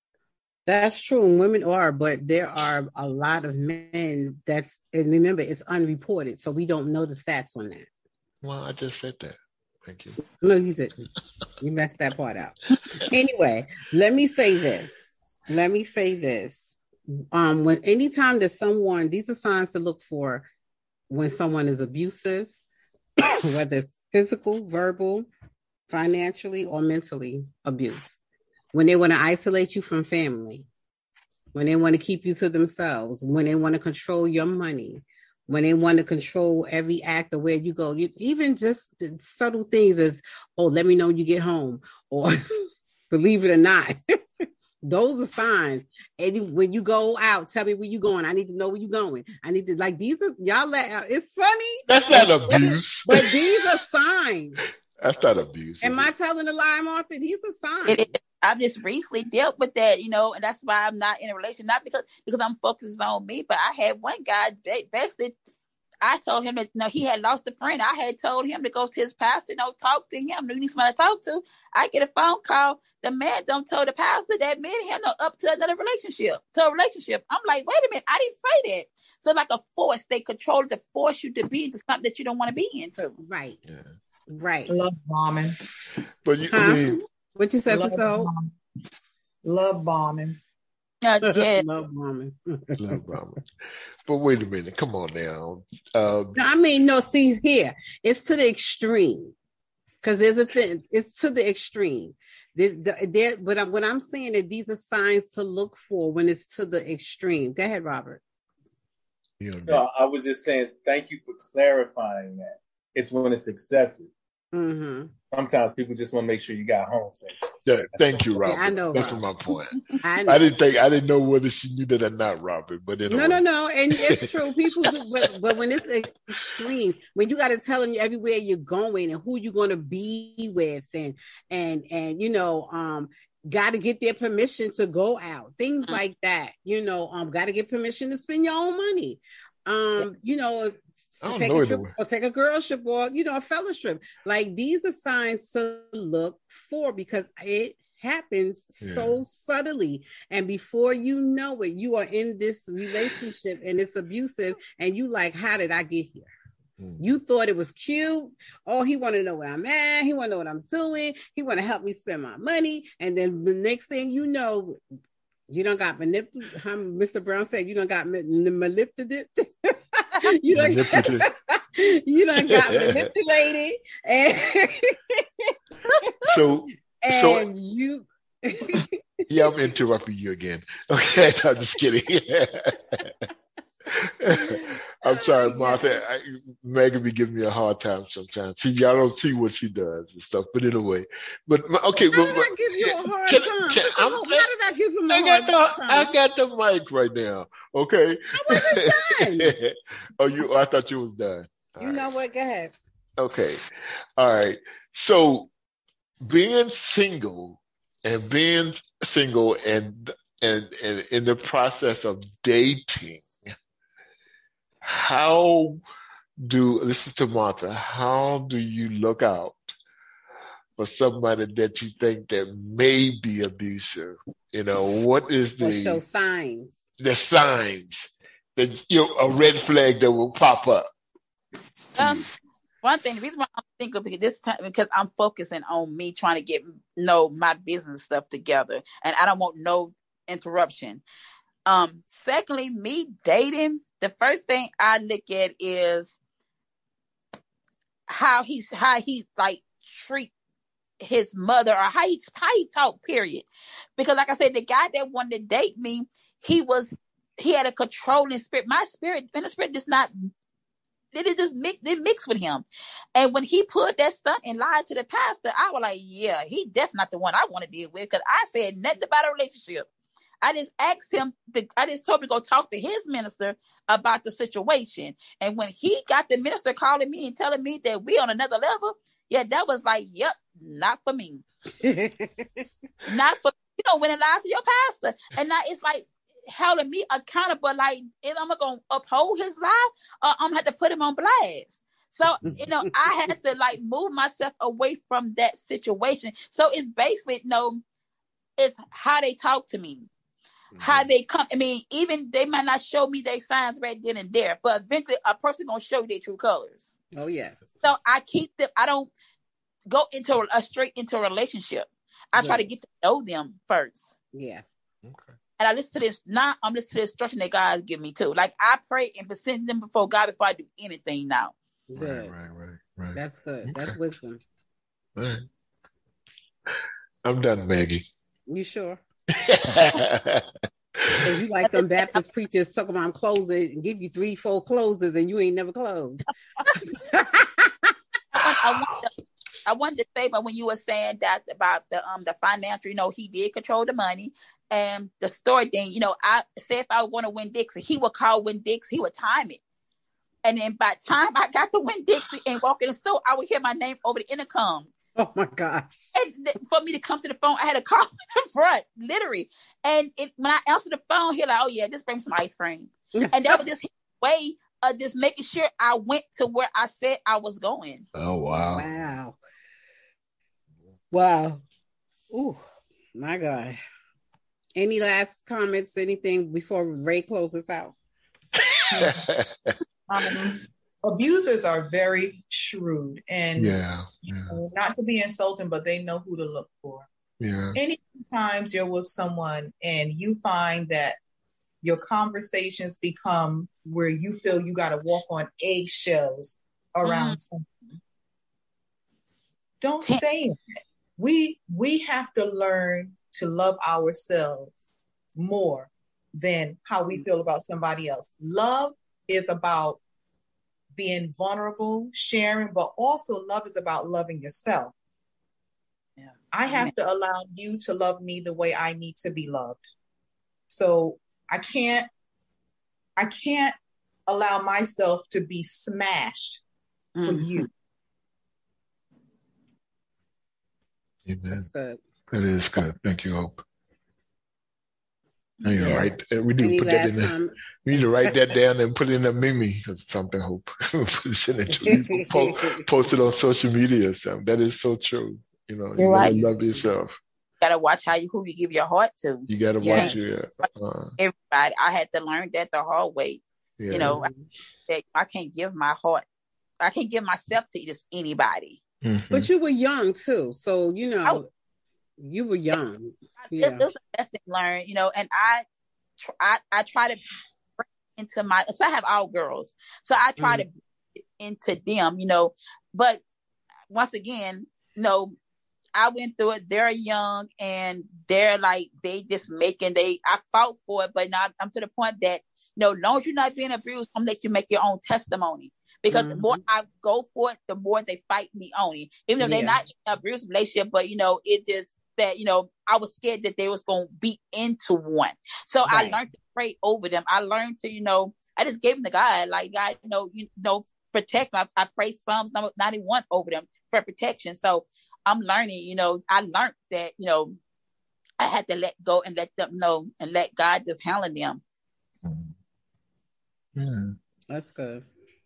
B: That's true. Women are, but there are a lot of men that's, and remember, it's unreported, so we don't know the stats on that.
A: Well, I just said that. Thank you.
B: No, you said you messed that part out. Anyway, let me say this. Let me say this. Um, when anytime that someone, these are signs to look for when someone is abusive, whether it's physical, verbal, financially, or mentally abuse. When they want to isolate you from family, when they want to keep you to themselves, when they want to control your money, when they want to control every act of where you go, you, even just the subtle things as, oh, let me know when you get home, or believe it or not, those are signs. And when you go out, tell me where you going. I need to know where you're going. I need to, like, these are, y'all let, it's funny.
A: That's not abuse.
B: But these are signs.
A: That's not abuse.
B: Am I telling a lie, Martha? These are signs.
C: It is. I've just recently dealt with that, you know, and that's why I'm not in a relationship, not because because I'm focused on me, but I had one guy that basically, I told him that, you know, he had lost a friend. I had told him to go to his pastor, you know, talk to him. You need somebody to talk to. I get a phone call. The man don't tell the pastor that me and him up to another relationship, to a relationship. I'm like, wait a minute, I didn't say that. So like a force, they control to force you to be into something that you don't want to be into.
B: Right.
A: Yeah.
B: Right.
E: Love bombing.
A: But you,
B: huh?
A: I mean,
B: what you said,
E: Love
B: sister?
E: bombing. Love bombing.
C: Uh, yeah.
B: Love bombing.
A: Love bombing. But wait a minute, come on now. Um,
B: I mean, no, see here, it's to the extreme. Because there's a thing, it's to the extreme. There, there, but I'm, what I'm saying that these are signs to look for when it's to the extreme. Go ahead, Robert.
D: No, I was just saying, thank you for clarifying that. It's when it's excessive.
B: Mm-hmm.
D: Sometimes people just want to make sure you got home safe.
A: Yeah, thank you, Robert.
B: Yeah, I know,
A: That's
B: Robert.
A: my point.
B: I, know.
A: I didn't think I didn't know whether she knew that or not, Robert. But anyway.
B: no, no, no, and it's true. People, do, but, but when it's extreme, when you got to tell them everywhere you're going and who you're going to be with, and and and you know, um, got to get their permission to go out, things like that. You know, um, got to get permission to spend your own money. Um, you know. To take a trip or take a girl trip or, you know, a fella trip. Like, these are signs to look for because it happens yeah. so subtly. And before you know it, you are in this relationship and it's abusive. And you like, how did I get here? Mm. You thought it was cute. Oh, he want to know where I'm at. He want to know what I'm doing. He want to help me spend my money. And then the next thing you know, you don't got manipulated. Mister Brown said, you don't got manipulated. you don't you done got manipulated. And
A: so,
B: and
A: so
B: you.
A: Yeah, I'm interrupting you again. Okay, I'm just kidding. I'm sorry, Martha. I, Megan be giving me a hard time sometimes. See, y'all don't see what she does and stuff. But anyway, but okay.
B: How
A: but,
B: did I give you a hard
A: can,
B: time?
A: Can,
B: I'm, how did I give him a
A: I
B: hard
A: got
B: time?
A: The, I got the mic right now. Okay.
B: I wasn't done.
A: oh, you? I thought you was done. All
B: you
A: right.
B: know what? Go ahead.
A: Okay. All right. So, being single and being single and and and in the process of dating. How do, this is to Martha, how do you look out for somebody that you think that may be abusive? You know, what is the...
B: Or show signs.
A: The signs that, you know, a red flag that will pop up.
C: Um, one thing, the reason why I'm thinking because this time, because I'm focusing on me trying to get, know my business stuff together and I don't want no interruption. Um, secondly, me dating, the first thing I look at is how he's how he like treat his mother or how he how he talk, period. Because like I said, the guy that wanted to date me, he was he had a controlling spirit. My spirit and the spirit just not did it just mix it mixed with him. And when he pulled that stunt and lied to the pastor, I was like, yeah, he definitely not the one I want to deal with because I said nothing about a relationship. I just asked him, to, I just told him to go talk to his minister about the situation. And when he got the minister calling me and telling me that we on another level, yeah, that was like, yep, not for me. Not for, you know, when it lies to your pastor. And now it's like holding me accountable, like, if I'm going to uphold his lie, or I'm going to have to put him on blast. So, you know, I had to like move myself away from that situation. So it's basically, you know, it's how they talk to me. How they come, I mean, even they might not show me their signs right then and there, but eventually a person gonna show you their true colors.
B: Oh yes.
C: So I keep them. I don't go into a, a straight into a relationship. I yeah. try to get to know them first.
B: Yeah.
C: Okay. And I listen to this. Now I'm listening to the instruction that God give me too. Like I pray and present them before God before I do anything. Now.
B: Good.
A: Right, right, right, right.
B: That's good.
A: Okay.
B: That's wisdom.
A: All right. I'm done, Maggie.
B: You sure? Because you like them Baptist preachers talking about closing and give you three, four closes and you ain't never closed.
C: I, I, want to, I wanted to say, but when you were saying that about the um the financial, you know, he did control the money and the store thing. You know, I say if I want to Winn Dixie, he would call Winn Dixie, he would time it, and then by the time I got to Winn Dixie and walk in the store, I would hear my name over the intercom.
B: Oh my gosh.
C: And th- for me to come to the phone, I had to call in the front, literally. And it, when I answered the phone, he like, oh yeah, just bring some ice cream. And that was just his way of just making sure I went to where I said I was going.
A: Oh, wow.
B: Wow. Wow. Ooh, my God. Any last comments, anything before Ray closes out?
E: um, Abusers are very shrewd and
A: yeah, yeah.
E: You know, not to be insulting, but they know who to look for.
A: Yeah.
E: Any times you're with someone and you find that your conversations become where you feel you got to walk on eggshells around mm. something, Don't stay in it. We, we have to learn to love ourselves more than how we feel about somebody else. Love is about being vulnerable, sharing, but also love is about loving yourself. Yeah. I have Amen. to allow you to love me the way I need to be loved. So I can't, I can't allow myself to be smashed mm-hmm. for you.
A: Amen.
B: That's good.
A: That is good. Thank you, Hope. I need
B: Yeah.
A: to write, we need
B: Any
A: to put that in there.
B: time?
A: We need to write that down and put it in a meme or something, Hope. Send it to people. Post, post it on social media or something. That is so true. You know, you
C: You're
A: gotta
C: right.
A: love yourself.
C: You gotta watch how you who you give your heart to.
A: You gotta
C: Yeah.
A: watch your uh,
C: Everybody. I had to learn that the hard way.
A: yeah.
C: You know, that I can't give my heart. I can't give myself to just anybody.
A: Mhm.
B: But you were young too, so you know,
C: I-
B: you were young.
C: It,
B: Yeah.
C: it was a lesson learned, you know, and I, tr- I, I try to bring into my. So I have all girls, so I try
B: Mhm.
C: to bring into them, you know. But once again, you know, I went through it. They're young and they're like they just making they. I fought for it, but now I'm to the point that you know, as long as you're not being abused, I'm gonna let you make your own testimony. Because the more I go for it, the more they fight me on it. Even though they're
B: Yeah.
C: not in an abusive relationship, but you know, it just that, you know, I was scared that they was gonna beat into one. So I
B: Right.
C: learned to pray over them. I learned to, you know, I just gave them to God. Like God, you know, you know, protect them. I, I pray Psalms number ninety-one over them for protection. So I'm learning, you know, I learned that, you know, I had to let go and let them know and let God just handle them.
A: Yeah.
B: That's good.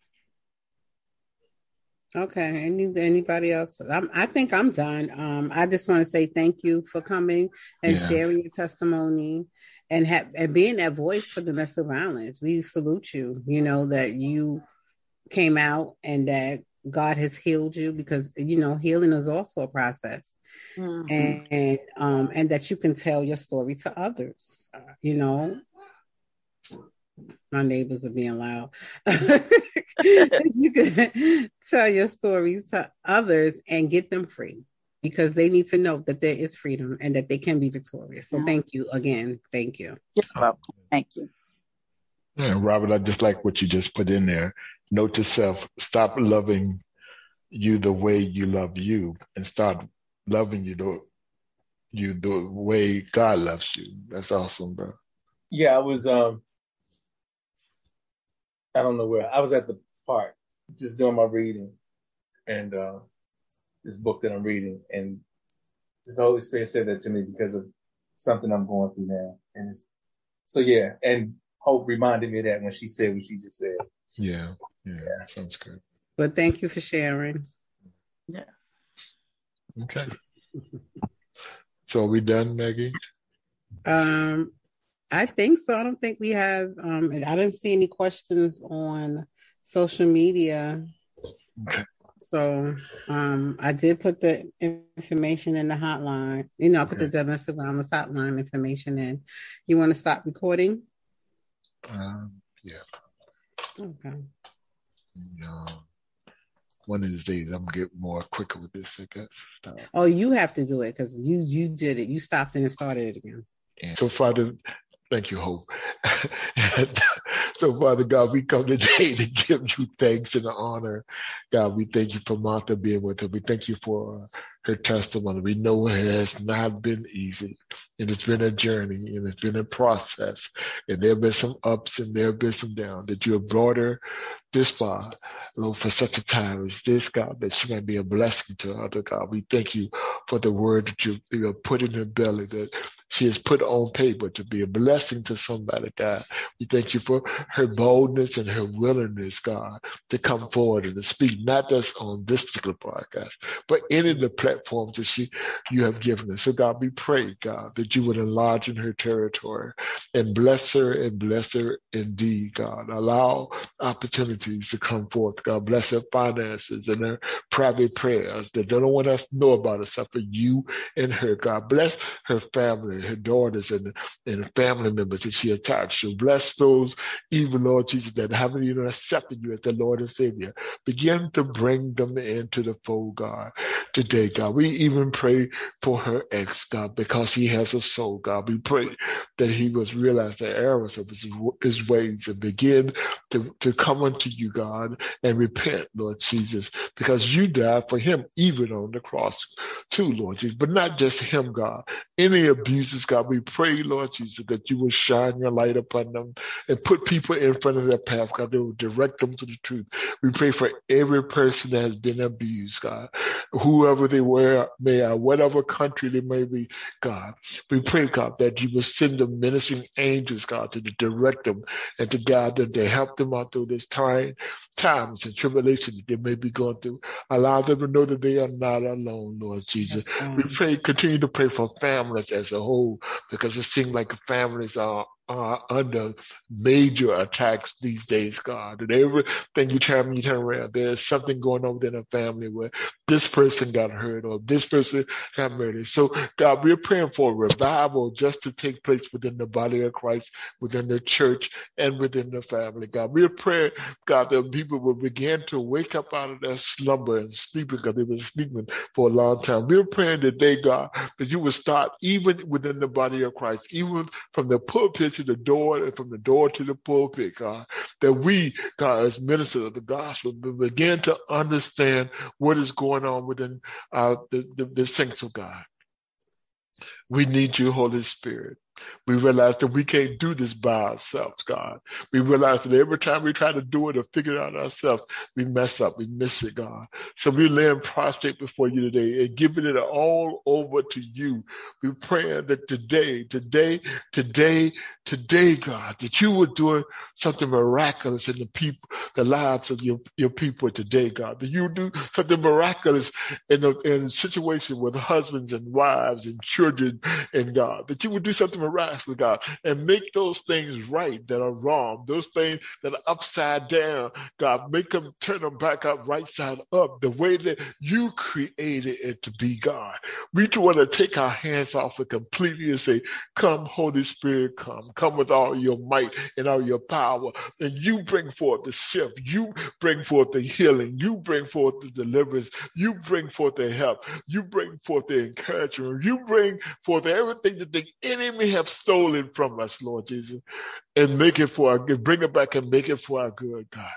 B: Okay. Any anybody else? I'm, I think I'm done. Um, I just want to say thank you for coming and
A: Yeah.
B: sharing your testimony and have and being that voice for domestic violence. We salute you. You know that you came out and that God has healed you because you know healing is also a process,
C: Mhm.
B: and, and um and that you can tell your story to others. Uh, you know. My neighbors are being loud. You can tell your stories to others and get them free because they need to know that there is freedom and that they can be victorious. So thank you again. Thank you.
C: You're welcome. Thank you.
A: Yeah, Robert, I just like what you just put in there. Note to self, stop loving you the way you love you and start loving you the you the way God loves you. That's awesome, bro.
D: Yeah, I was um I don't know where I was at the park just doing my reading and uh this book that I'm reading, and just the Holy Spirit said that to me because of something I'm going through now. And it's so yeah, and Hope reminded me of that when she said what she just said.
A: Yeah, yeah, yeah. Sounds good.
B: But thank you for sharing.
C: Yes.
A: Okay. So are we done, Maggie?
B: Um, I think so. I don't think we have. Um, I didn't see any questions on social media.
A: Okay.
B: So um, I did put the information in the hotline. You know, I put
A: Okay.
B: the domestic violence hotline information in. You want to stop recording?
A: Um, yeah.
B: Okay.
A: Um, one of these days, I'm gonna get more quicker with this. I guess. Stop.
B: Oh, you have to do it because you you did it. You stopped and started it again.
A: And so, Father, thank you, Hope. So, Father God, we come today to give you thanks and honor. God, we thank you for Martha being with her. We thank you for uh, her testimony. We know it has not been easy, and it's been a journey, and it's been a process, and there have been some ups and there have been some downs, that you have brought her this far, Lord, for such a time as this, God, that she might be a blessing to other, God. We thank you for the word that you, you have put in her belly, that she has put on paper to be a blessing to somebody, God. We thank you for her boldness and her willingness, God, to come forward and to speak, not just on this particular podcast, but any of the platforms that she you have given us. So, God, we pray, God, that you would enlarge in her territory and bless her and bless her indeed, God. Allow opportunities to come forth, God. Bless her finances and her private prayers that they don't want us to know about except for you and her, God. Bless her family. family, her daughters and, and family members that she attached to. Bless those, even Lord Jesus, that haven't even accepted you as the Lord and Savior. Begin to bring them into the fold, God, today, God. We even pray for her ex, God, because he has a soul, God. We pray that he was realize the errors of his, his ways and begin to, to come unto you, God, and repent, Lord Jesus, because you died for him even on the cross too, Lord Jesus. But not just him, God. Any abuses, God, we pray, Lord Jesus, that you will shine your light upon them and put people in front of their path, God. They will direct them to the truth. We pray for every person that has been abused, God, whoever they were, may are, whatever country they may be, God. We pray, God, that you will send them ministering angels, God, to direct them and to guide them, to help them out through this time, times and tribulations they may be going through. Allow them to know that they are not alone, Lord Jesus.
B: Yes,
A: we pray, continue to pray for families as a whole, because it seems like families are are under major attacks these days, God. And everything you turn, you turn around, there's something going on within a family where this person got hurt or this person got murdered. So, God, we're praying for a revival just to take place within the body of Christ, within the church, and within the family, God. We're praying, God, that people will begin to wake up out of their slumber and sleeping because they were sleeping for a long time. We're praying today, God, that you will start even within the body of Christ, even from the pulpit to the door and from the door to the pulpit, God, that we, God, as ministers of the gospel, begin to understand what is going on within uh, the, the, the saints of God. We need you, Holy Spirit. We realize that we can't do this by ourselves, God. We realize that every time we try to do it or figure it out ourselves, we mess up, we miss it, God. So we're laying prostrate before you today and giving it all over to you. We're praying that today, today, today, today, God, that you would do something miraculous in the people, the lives of your, your people today, God. That you would do something miraculous in a, in a situation with husbands and wives and children and God. That you would do something miraculous, God, and make those things right that are wrong, those things that are upside down, God, make them turn them back up, right side up, the way that you created it to be, God. We just want to take our hands off it completely and say, come, Holy Spirit, come. Come with all your might and all your power, and you bring forth the shift. You bring forth the healing. You bring forth the deliverance. You bring forth the help. You bring forth the encouragement. You bring forth everything that the enemy have stolen from us, Lord Jesus, and make it for our good. Bring it back and make it for our good, God.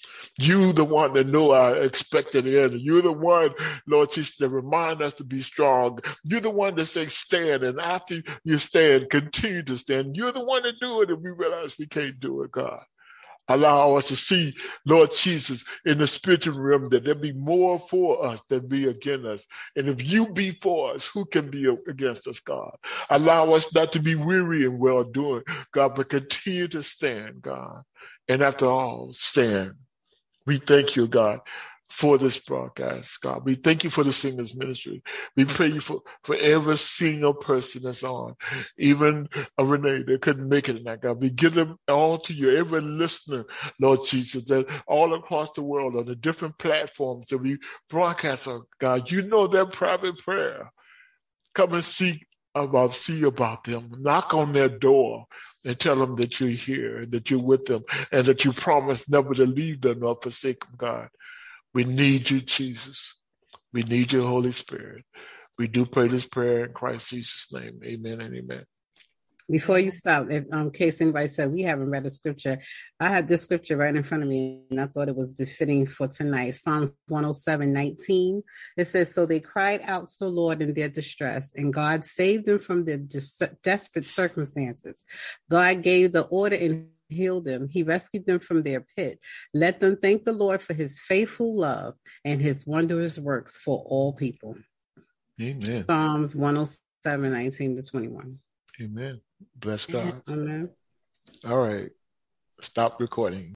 A: You the one that know our expected end. You're the one, Lord Jesus, that remind us to be strong. You're the one that say stand, and after you stand, continue to stand. You're the one that do it, and we realize we can't do it, God. Allow us to see, Lord Jesus, in the spiritual realm that there be more for us than be against us. And if you be for us, who can be against us, God? Allow us not to be weary in well-doing, God, but continue to stand, God. And after all, stand. We thank you, God, for this broadcast, God. We thank you for the singers ministry. We pray you for, for every single person that's on, even uh, Renee, they couldn't make it tonight, God. We give them all to you, every listener, Lord Jesus, that all across the world on the different platforms that we broadcast on, God. You know their private prayer. Come and seek about, see about them. Knock on their door and tell them that you're here, and that you're with them, and that you promise never to leave them nor forsake them, God. We need you, Jesus. We need you, Holy Spirit. We do pray this prayer in Christ Jesus' name. Amen and amen.
B: Before you stop, if, um, in case anybody said we haven't read a scripture, I have this scripture right in front of me, and I thought it was befitting for tonight. Psalms one oh seven nineteen. It says, so they cried out to the Lord in their distress, and God saved them from their des- desperate circumstances. God gave the order and healed them. He rescued them from their pit. Let them thank the Lord for his faithful love and his wondrous works for all people.
A: Amen.
B: Psalms one oh seven nineteen to twenty-one.
A: Amen. Bless God.
B: Amen.
A: All right. Stop recording.